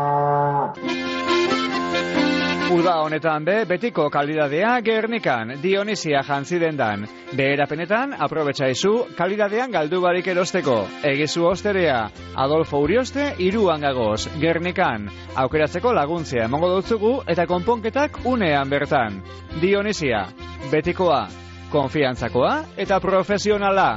Uda honetan betiko kalidadea Gernikan, Dionisia jantzidendan. Beherapenetan, aprobetxaizu kalidadean galdu barik erosteko. Egizu osterea, Adolfo Urioste, 3 hangagoz, Gernikan. Aukeratzeko laguntzia emongo dutzugu eta konponketak unean bertan. Dionisia, betikoa, konfiantzakoa eta profesionala.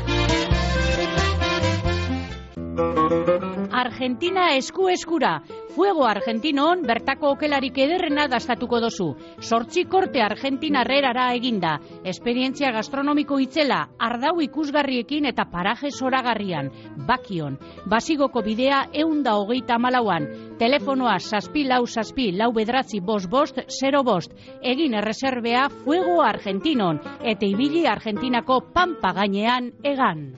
Argentina esku-eskura. Fuego Argentinon bertako okelarik ederrena dastatuko dozu. 8 korte argentinarrerara eginda. Esperientzia gastronomiko itzela, ardau ikusgarriekin eta paraje zoragarrian. Bakion. Basigoko bidea 134an. Telefonoa 646464505. Egin erreserbea Fuego Argentinon. Eta ibili Argentinako pampa gainean egan.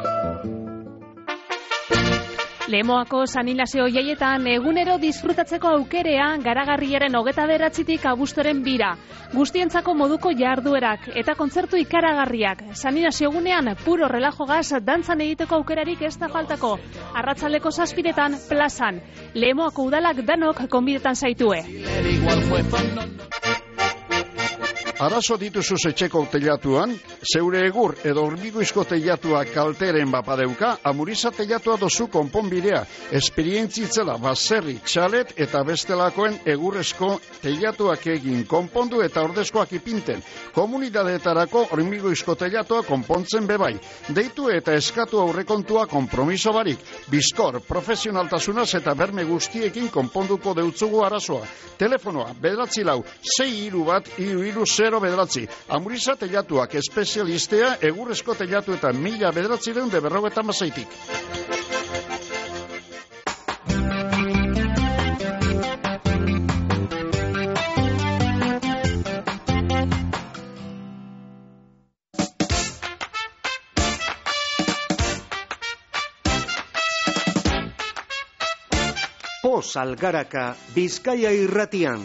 Lemoako Sanilazio jaietan egunero disfrutatzeko aukerea garagarriaren 29tik abuztuaren 2. Guztientzako moduko jarduerak eta kontzertu ikaragarriak. Sanilazio egunean puro relajo gas dantzan egiteko aukerarik ez da faltako. Arratsaldeko 7etan plazan. Lemoako udalak danok konbidetan zaitue. Arazo dituzu etxeko teilatuan, zeure egur edo hormigoizko teilatua kalteren bapadeuka, Amuriza teilatua dozu konponbidea, esperientzitzela baserri, txalet eta bestelakoen egurrezko teilatuak egin konpondu eta ordezkoak ipinten. Komunidadeetarako hormigoizko teilatua konpontzen bebai. Deitu eta eskatu aurrekontua konpromiso barik. Bizkor, profesionaltasunaz eta berme guztiekin konponduko deutzugu arazoa. Telefonoa, 9431330 Amuriza teilatuak espezialistea egurrezko teilatuetan 1956tik. Poz Algaraka, Bizkaia irratian.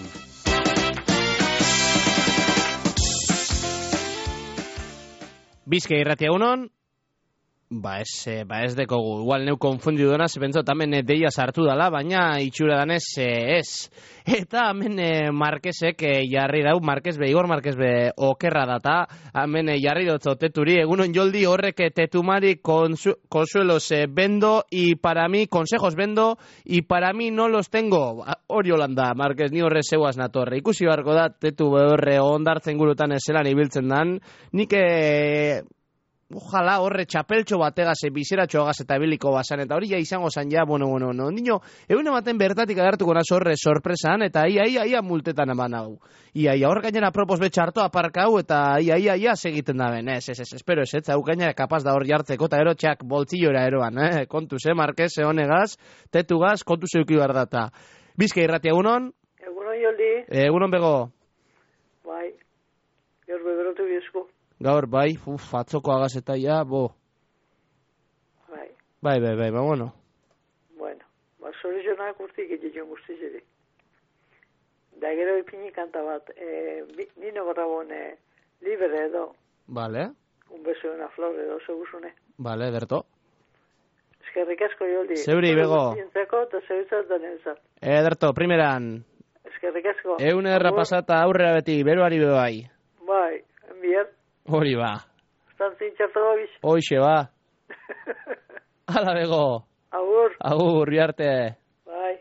Bizkaia irratia unon, ez dekogu, igual neu konfundidu dena, zepentzot hemen deia sartu dala, baina itxura danez ez. Eta hemen Marquesek jarri dau, Igor Marquez okerra data, hemen jarri dutzo teturi, egunon joldi horrek tetumari consuelos vendo, y para mí, consejos vendo, y para mí no los tengo. Hori holanda, Marquez, ni horre zeuaz natorre. Ikusi barko da, tetu horre ondartzen gurutan ezelan ibiltzen dan, nik ojalá horre txapeltxo bategaz, bizeratxo agaz eta biliko bazan, eta hori ja izango zan ja, bueno, ondino, egun ematen bertatik agertuko naz horre sorpresan, eta ia multetan eman hau. Ia hor gainera propos betxarto aparkau, eta ia segiten da ben, espero ez, hau gainera kapaz da hor jartzeko, eta erotxeak boltzillora eroan, kontuz, Marquez, honegaz, tetugaz, kontuz euki behar data. Bizkaia irratia egunon? Egunon joldi. Egunon bego. Bai, gaur beberotu bizko. Gaur, bai, atzoko agazeta ja, bo. Bai, bueno. Bueno, sorizionak urtik egiten guztizeri. Da gero ipini kanta bat, nino gorabon libre edo. Vale. Un beso de una flor edo, seguzune. Vale, derto. Eskerrik asko joldi. Zeuri, bego. Zientzako eta zeurizat danentzat. Derto, primeran. Eskerrik asko. Egun errapasata aurrera beti, beroari bebai. Bai, enbier. Hori ba. Stantzin txartago biz. Hoxe ba. Hala bego. Agur. Agur, biarte. Bai.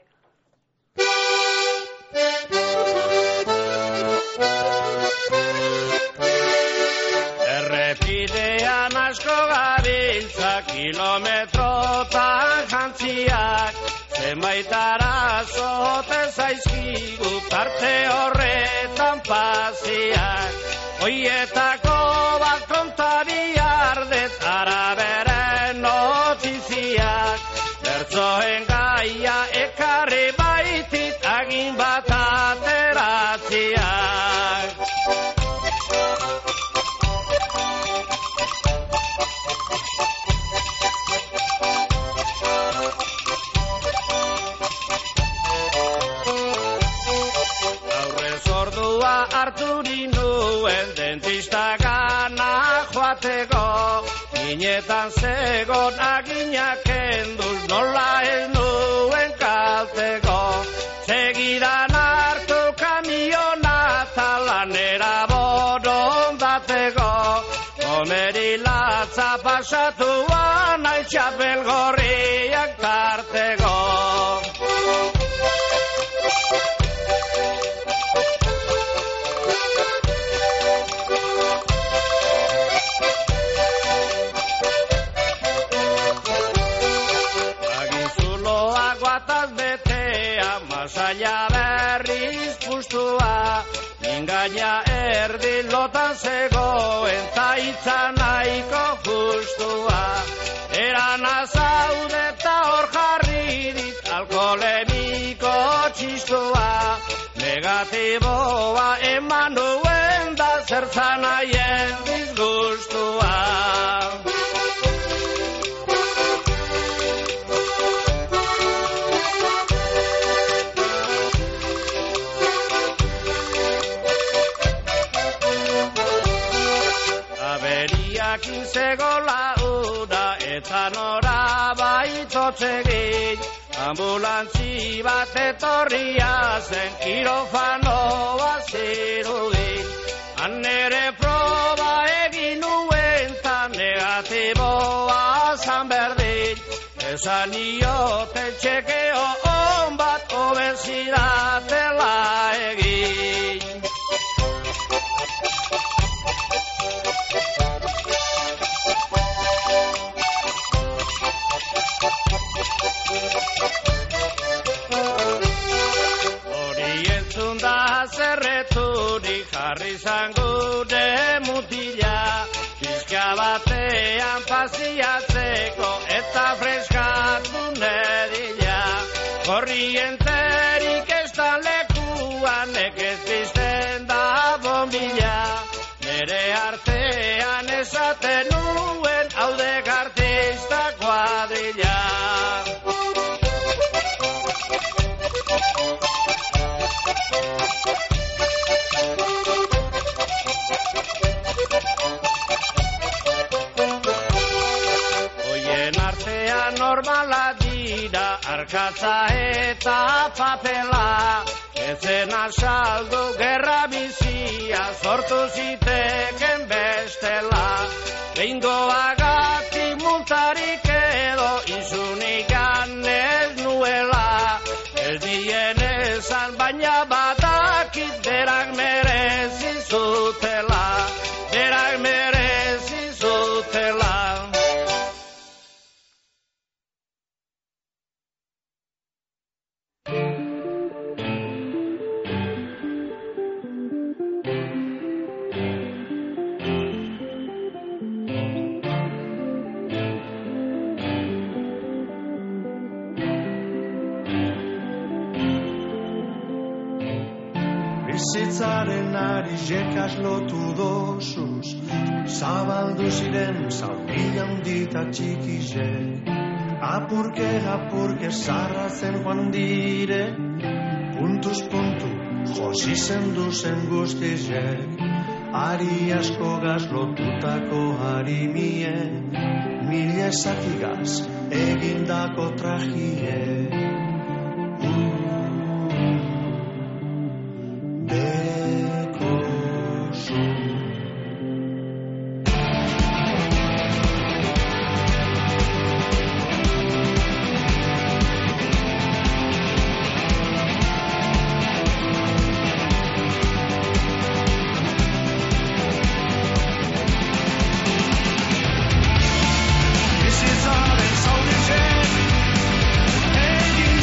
Errepidean asko gabiltza kilometrotan jantziak, zenbait arazote zaizkigu tarte horretan paziak. Oietako bat kontari ardet araberen notiziak, bertzoen gaia ekarri baitit agin bat ateratziak. harturi nuen dentista gana joateko, ginetan zegon aginak enduz nola ez nuen kalteko. Segidan hartu kamiona talanera borondateko, komeri latza pasatuan aitxapel gorriak tarteko. Masaia berriz pustua, mingaina erdi lotan zegoen, ta itza nahiko justua. Eran azaude eta hor jarri dit, alkoholemiko txistua. Negatiboa eman nuen da zertzan haien disgustua. Zegola ura eta nora baitotzegin, ambulantzi bat etorria zen kirofanoa zirudin. Han ere proba egin nuen ta negatiboa zan berdin, esan iote txekeo on bat obesidadela egin. Hori entzun da zerreturik jarri zangure mutila, pizka batean pasiatzeko eta freskatu nedila. Korrienterik ez da lekuan nekez pizten da bombila, nere artean esaten nuen haudek artista kuadrilla. Oien artean normala dira, arkatza eta papela, ezen asaldu gerra bizia, sortu ziteken bestela. Behingoagatik multarik edo izunik ez nuela, ez dien esan baina badakit berak merezi zutela, berak merezi zutela. Bizitzaren ari jekaz lotu dozuz, zabaldu ziren zaurri handita txikizek. Apurke zarratzen joan dire, puntuz puntu josi zenduzen guztizek. Ari asko gaz lotutako harimien, mila zatigaz egindako trajiek. Bizitzaren zaudizek egin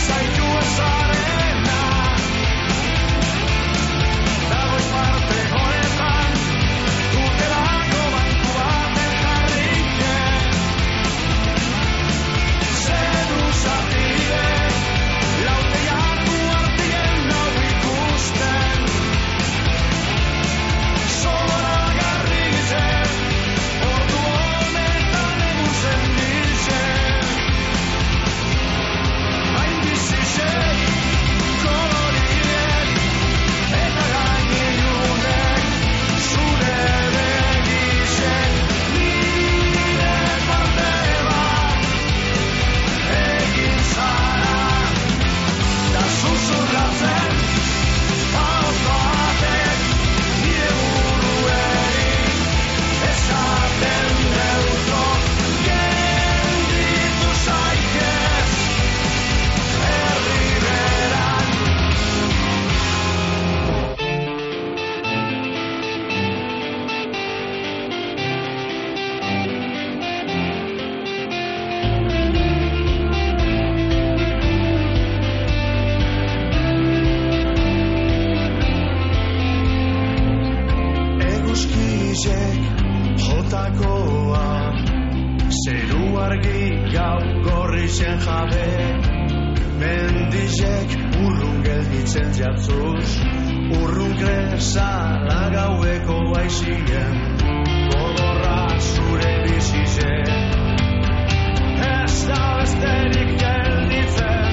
Itzien jabe mendizek urrun gelditzen jatzuz, urrun kresala gaueko baizien, godorra zure bizizek. Ez da besterik gelditzen,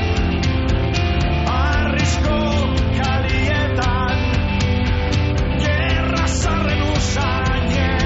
arrisko kalietan, gerra zarren usainen.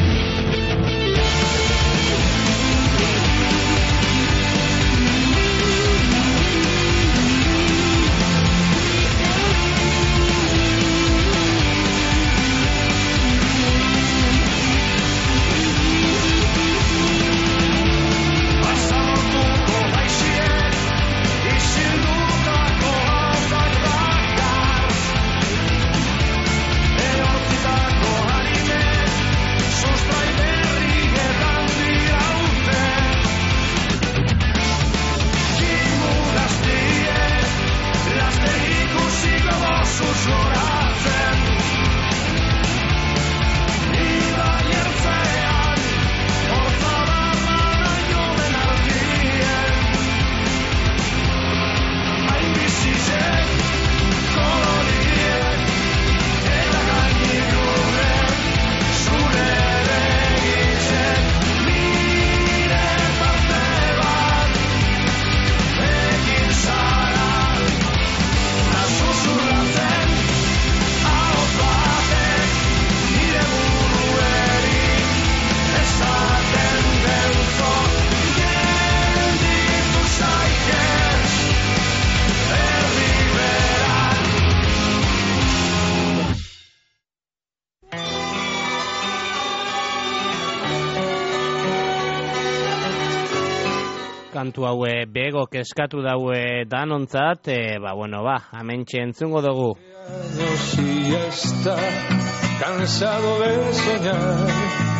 Kantu haue bego keskatu daue danontzat, hementxe entzungo dugu. Si está cansado de soñar.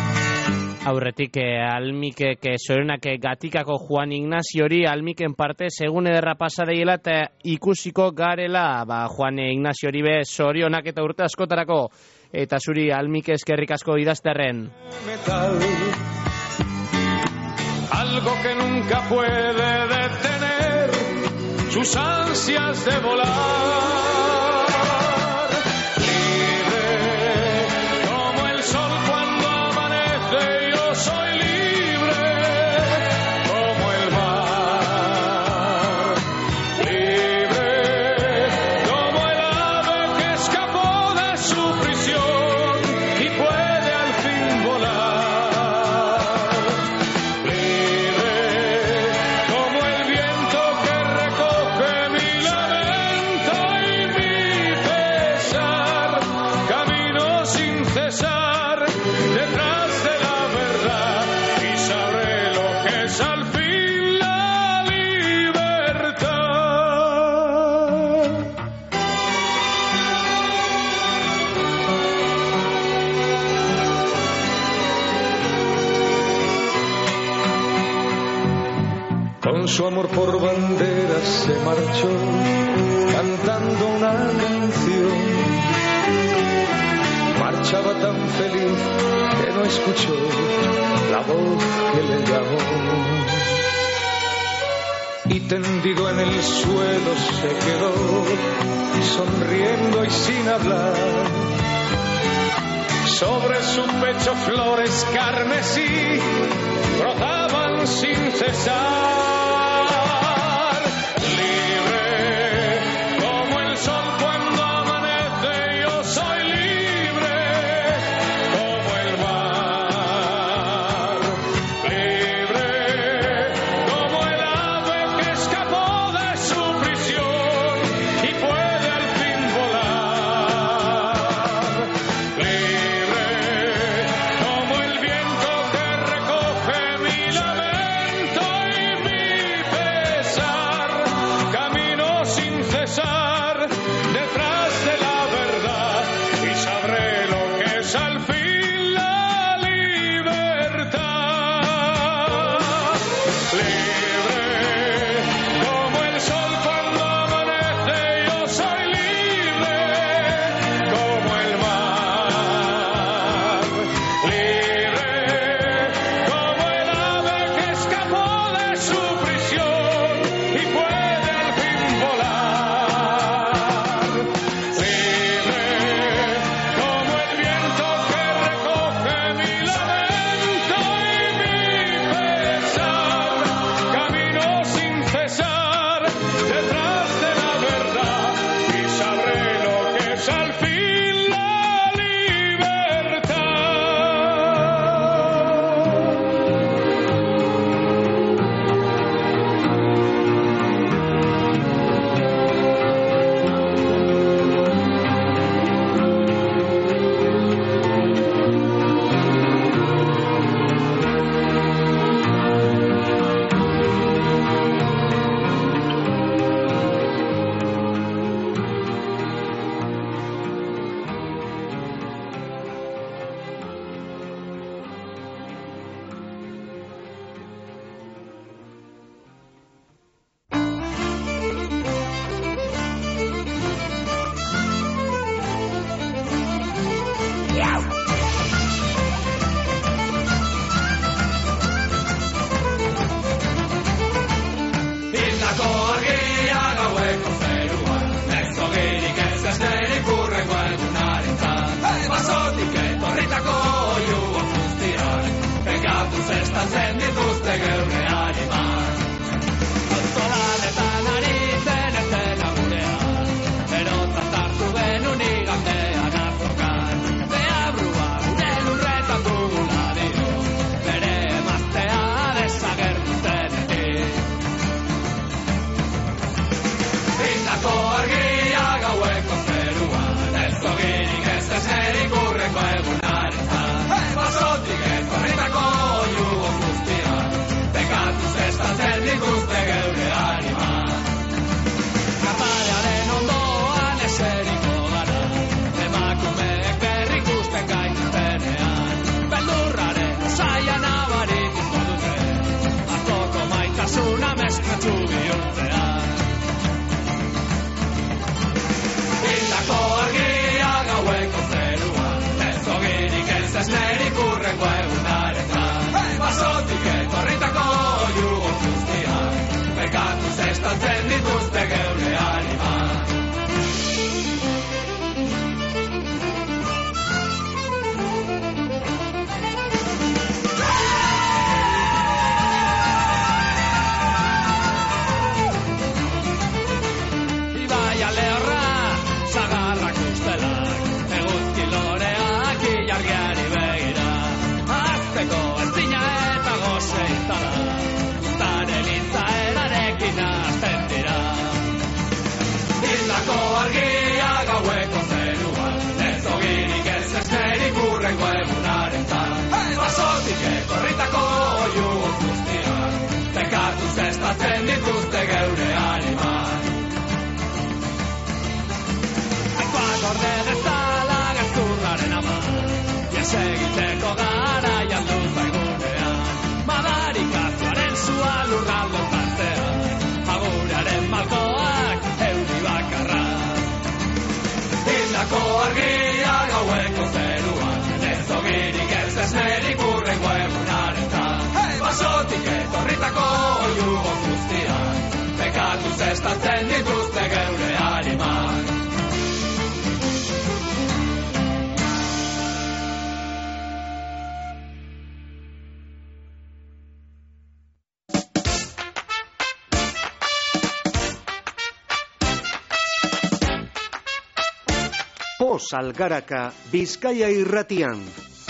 Aurretik almikek sorenak gatikako Juan Ignaziori almiken parte segun ederra pasadeiela eta ikusiko garela, Juan Ignaziori be sorionak eta urte askotarako, eta zuri almik eskerrik asko idazterren. Algo que nunca puede detener sus ansias de volar. Libre como el sol cuando amanece, yo soy libre como el mar. Libre como el ave que escapó de su prisión y puede al fin volar. Con su amor por bandera se marchó cantando una canción. Marchaba tan feliz que no escuchó la voz que le llamó. Y tendido en el suelo se quedó, sonriendo y sin hablar. Sobre su pecho flores carmesí brotaban sin cesar. dituzte geure anima. Kapalearen ondoan eseriko gara, emakumeek berrikusten gaituztenean, beldurraren osaian abarituko dute, atoko maitasuna meskatzu bihurtzea. Hildako argia gaueko zeruan, ez ogirik ez esnerik urrengo egunaretan, basotik etorritako oiugo guztiak, bekatuz estaltzen dituzte geure anima. Ibaia lehorra, sagarrak ustelak, eguzki loreak ilargiari begira, azteko ezina eta gozeitara, ustaren intzaerarekin azten dira. Hildako argia gaueko zeruan, ez ogirik ez esnerik urrengo egunarentzat, basotik etorritako oiugo guztiak, bekatuz estatzen dituzte geure animak. Gorde dezala gezurraren ama, ies egiteko garaian luzaigunean, madarikazioaren zua lurraldo tartean, aguraren malkoak euri bakarra. Hildako argia gaueko zeruan, ez ogirik ez esnerik urrengo egunarentzat, basotik etorritako oiugo guztiak, bekatuz estatzen dituzte geure animak. Algaraka, Bizkaia irratian.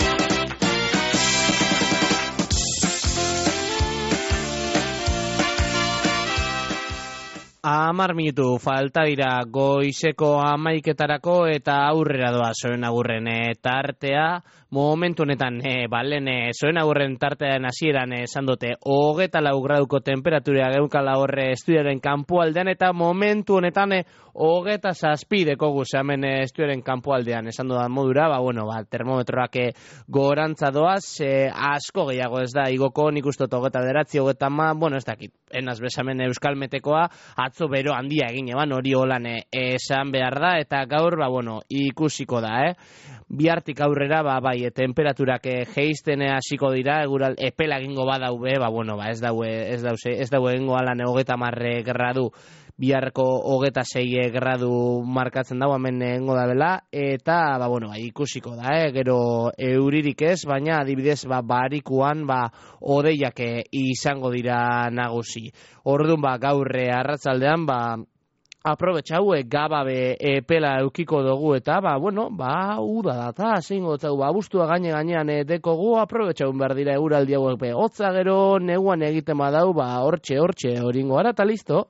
Amar minutu falta dira goizeko 11etarako eta aurrera doa Soen Agurren tartea. Momentu honetan, balen, Soen Agurren tartean hasieran esan dute 24 graduko temperatura geukala horre estudioaren kanpoaldean, eta momentu honetan 27 dekogu hemen estudioaren kanpoaldean esan dudan modura, termometroak gorantza doaz, asko gehiago ez da igoko, nik uste 29, 30, ez dakit, enaz bezamen euskalmetekoa, atzo bero handia egin eban, hori holan esan behar da, eta gaur, ikusiko da, bihartik aurrera, bai, temperaturak geisten hasiko dira, egural epela egingo badau be, ez daue egingo alan 30 gradu, biharko 26 gradu markatzen dago, hemen egingo da bela, eta, ikusiko da, gero euririk ez, baina adibidez, barikuan, odeiak izango dira nagusi. Orduan, gaur arratzaldean, aprobetxau, gababe epela eukiko dugu, eta, uda data, zeingo dugu, abuztua gainean dekogu, aprobetxau behar dira euraldi hauek be, hotza gero neguan egiten badau, hortxe, horingo gara, eta listo.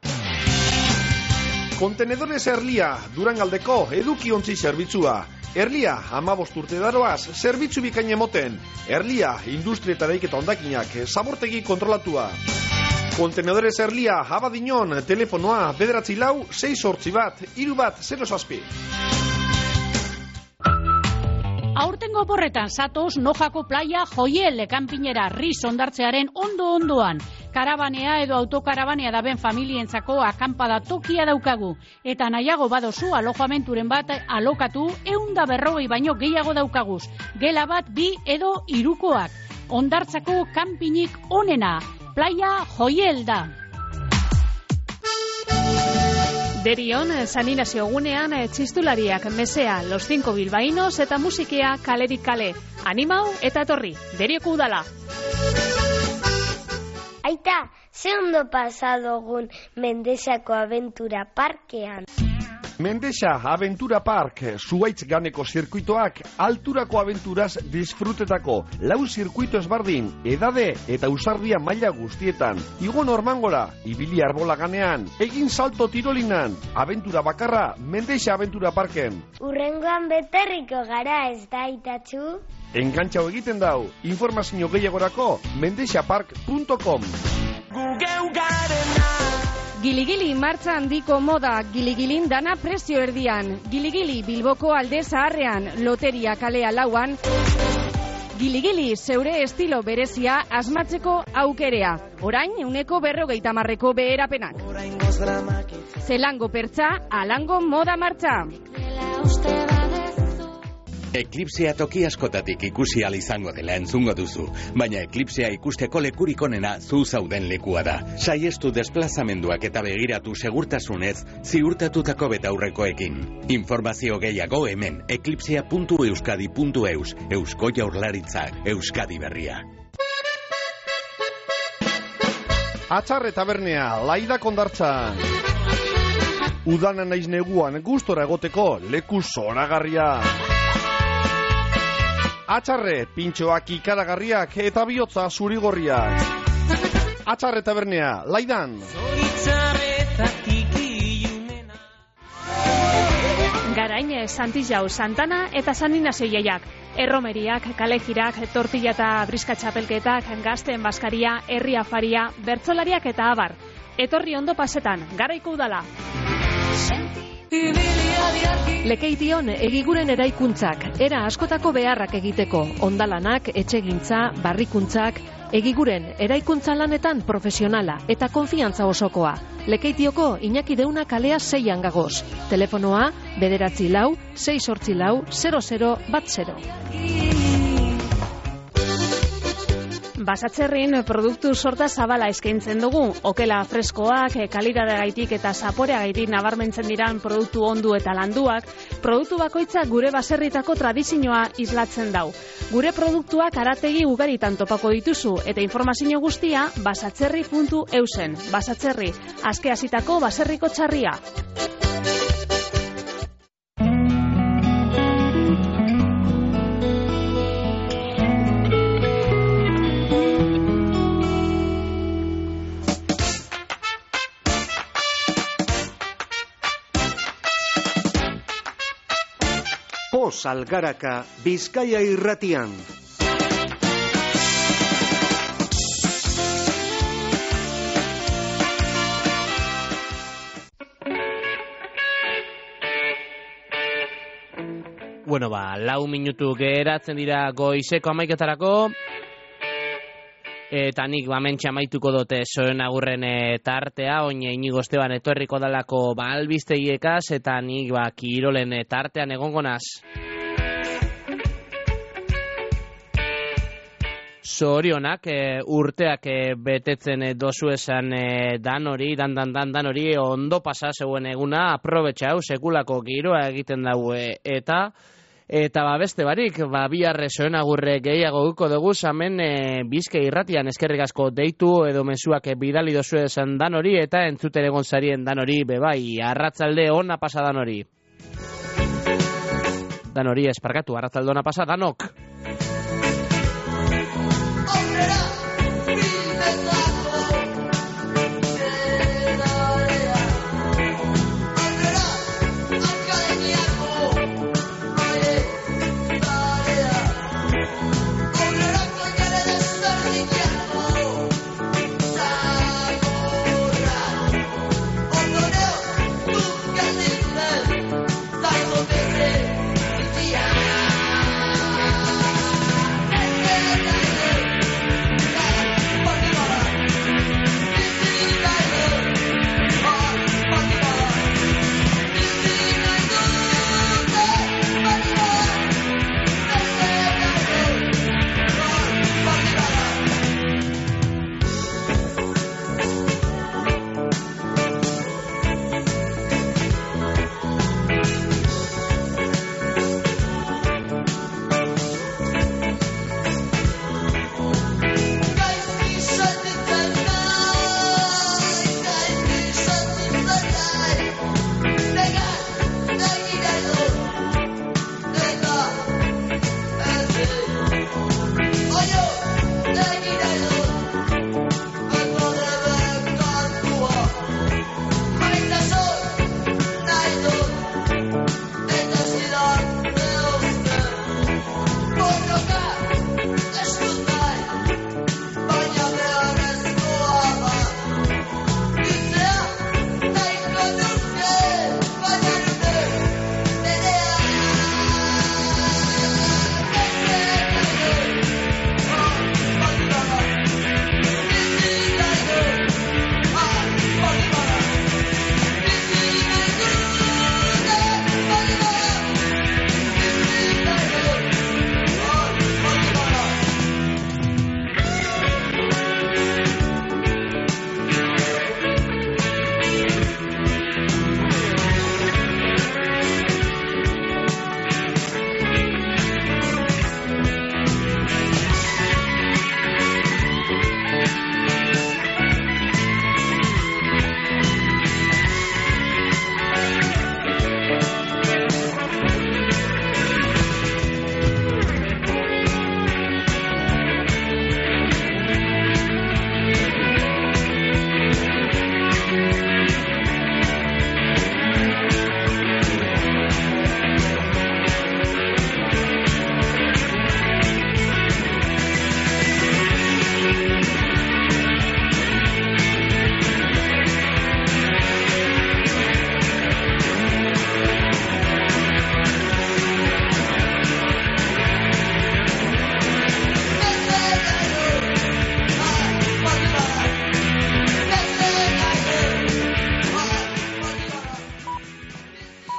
Kontenedores Erlia, Durangaldeko edukiontzi zerbitzua. Erlia, 15 urte daroaz, zerbitzu bikain emoten. Erlia, industria eta daiketa ondakinak, zabortegi kontrolatua. Kontenedores Erlia, Abadiñon, telefonoa, 944-681-310. Aurtengo porretan zatoz Nojako playa Joiel kanpinera Riz ondartzearen ondoan. Karabanea edo autokarabanea daben familientzako akampada tokia daukagu. Eta nahiago badozu alojamenturen bat alokatu 140 baino gehiago daukaguz. Gela bat 2 edo 3koak. Ondartzako kanpinik onena. Playa Joiel da. Derion, saninazio gunean, txistulariak, mesea, los 5 bilbainos eta musikea kalerik kale. Animau eta etorri, Derioko udala. Aita, ze ondo pasadogun Mendexako Aventura Parkean. Mendexa Aventura Park, zuaitz ganeko zirkuitoak, alturako aventuraz disfrutetako, 4 zirkuito ezbardin, edade eta usardia maila guztietan. Igo normangora, ibili arbola ganean, egin salto tirolinan, aventura bakarra, Mendexa Aventura Parken. Urrengoan beterriko gara ez da, Itatxu? Engantxau egiten dau, informazio gehiagorako, mendexapark.com. Gili-gili martza handiko moda, gili-gilin dana prezio erdian. Gili-gili Bilboko alde zaharrean, loteria kalea lauan. Gili-gili zeure estilo berezia asmatzeko aukerea. Orain, 50% beherapenak. Zelango pertza, alango moda martza. Eklipsea toki askotatik ikusi ahal izango dela entzungo duzu, baina eklipsea ikusteko lekurik onena zu zauden lekua da. Saiestu desplazamenduak eta begiratu segurtasunez ziurtatutako betaurrekoekin. Informazio gehiago hemen eklipsea.euskadi.eus. Eusko Jaurlaritzak, Euskadi Berria. Atxarre tabernea, Laida Kondartzan. Udana naiz neguan gustora egoteko leku zoragarria. Atxarre, pintxoak ikaragarriak eta bihotza zurigorriak. Atxarre tabernea, Laidan. Garain, Santillau, Santana eta San Ignacio jaiak. Erromeriak, kalejirak, tortilla eta briska txapelketak, gazteen baskaria, herri afaria, bertsolariak eta abar. Etorri ondo pasetan, Garaiko udala. Lekeition egiguren eraikuntzak, era askotako beharrak egiteko, ondalanak, etxegintza, barrikuntzak, egiguren eraikuntza lanetan profesionala eta konfiantza osokoa. Lekeitioko Iñaki Deuna kalea 6an gagoz. Telefonoa 944-684-0010. Basatzerrin produktu sorta zabala eskaintzen dugu. Okela freskoak, kalitateagaitik eta zaporeagaitik nabarmentzen diran produktu ondu eta landuak, produktu bakoitzak gure baserritako tradizioa islatzen dau. Gure produktuak arategi ugaritan topako dituzu eta informazio guztia basatzerri.eusen. Basatzerri, aske hasitako baserriko txarria. Algaraka, Bizkaia irratian. Bueno, 4 minutu geratzen dira goizeko 11etarako. Eta nik mentxe amaituko dute zoen agurren tartea, oin Inigo Esteban etorriko dalako albistegiekas, eta nik kirolen tartean egongo naz. Zorionak, urteak betetzen dozu esan dan hori, dan hori, ondo pasa zeuen eguna, aprobetxau, sekulako giroa egiten daue, eta beste barik, biharre zoen agurre gehiago guko dugu, hemen Bizkaia irratian eskerrik asko deitu edo mezuak bidali dozu esan dan hori, eta entzuten egon zarien dan hori, bebai, arratzalde ona pasa dan hori. Dan hori esparkatu, arratzalde ona pasa danok.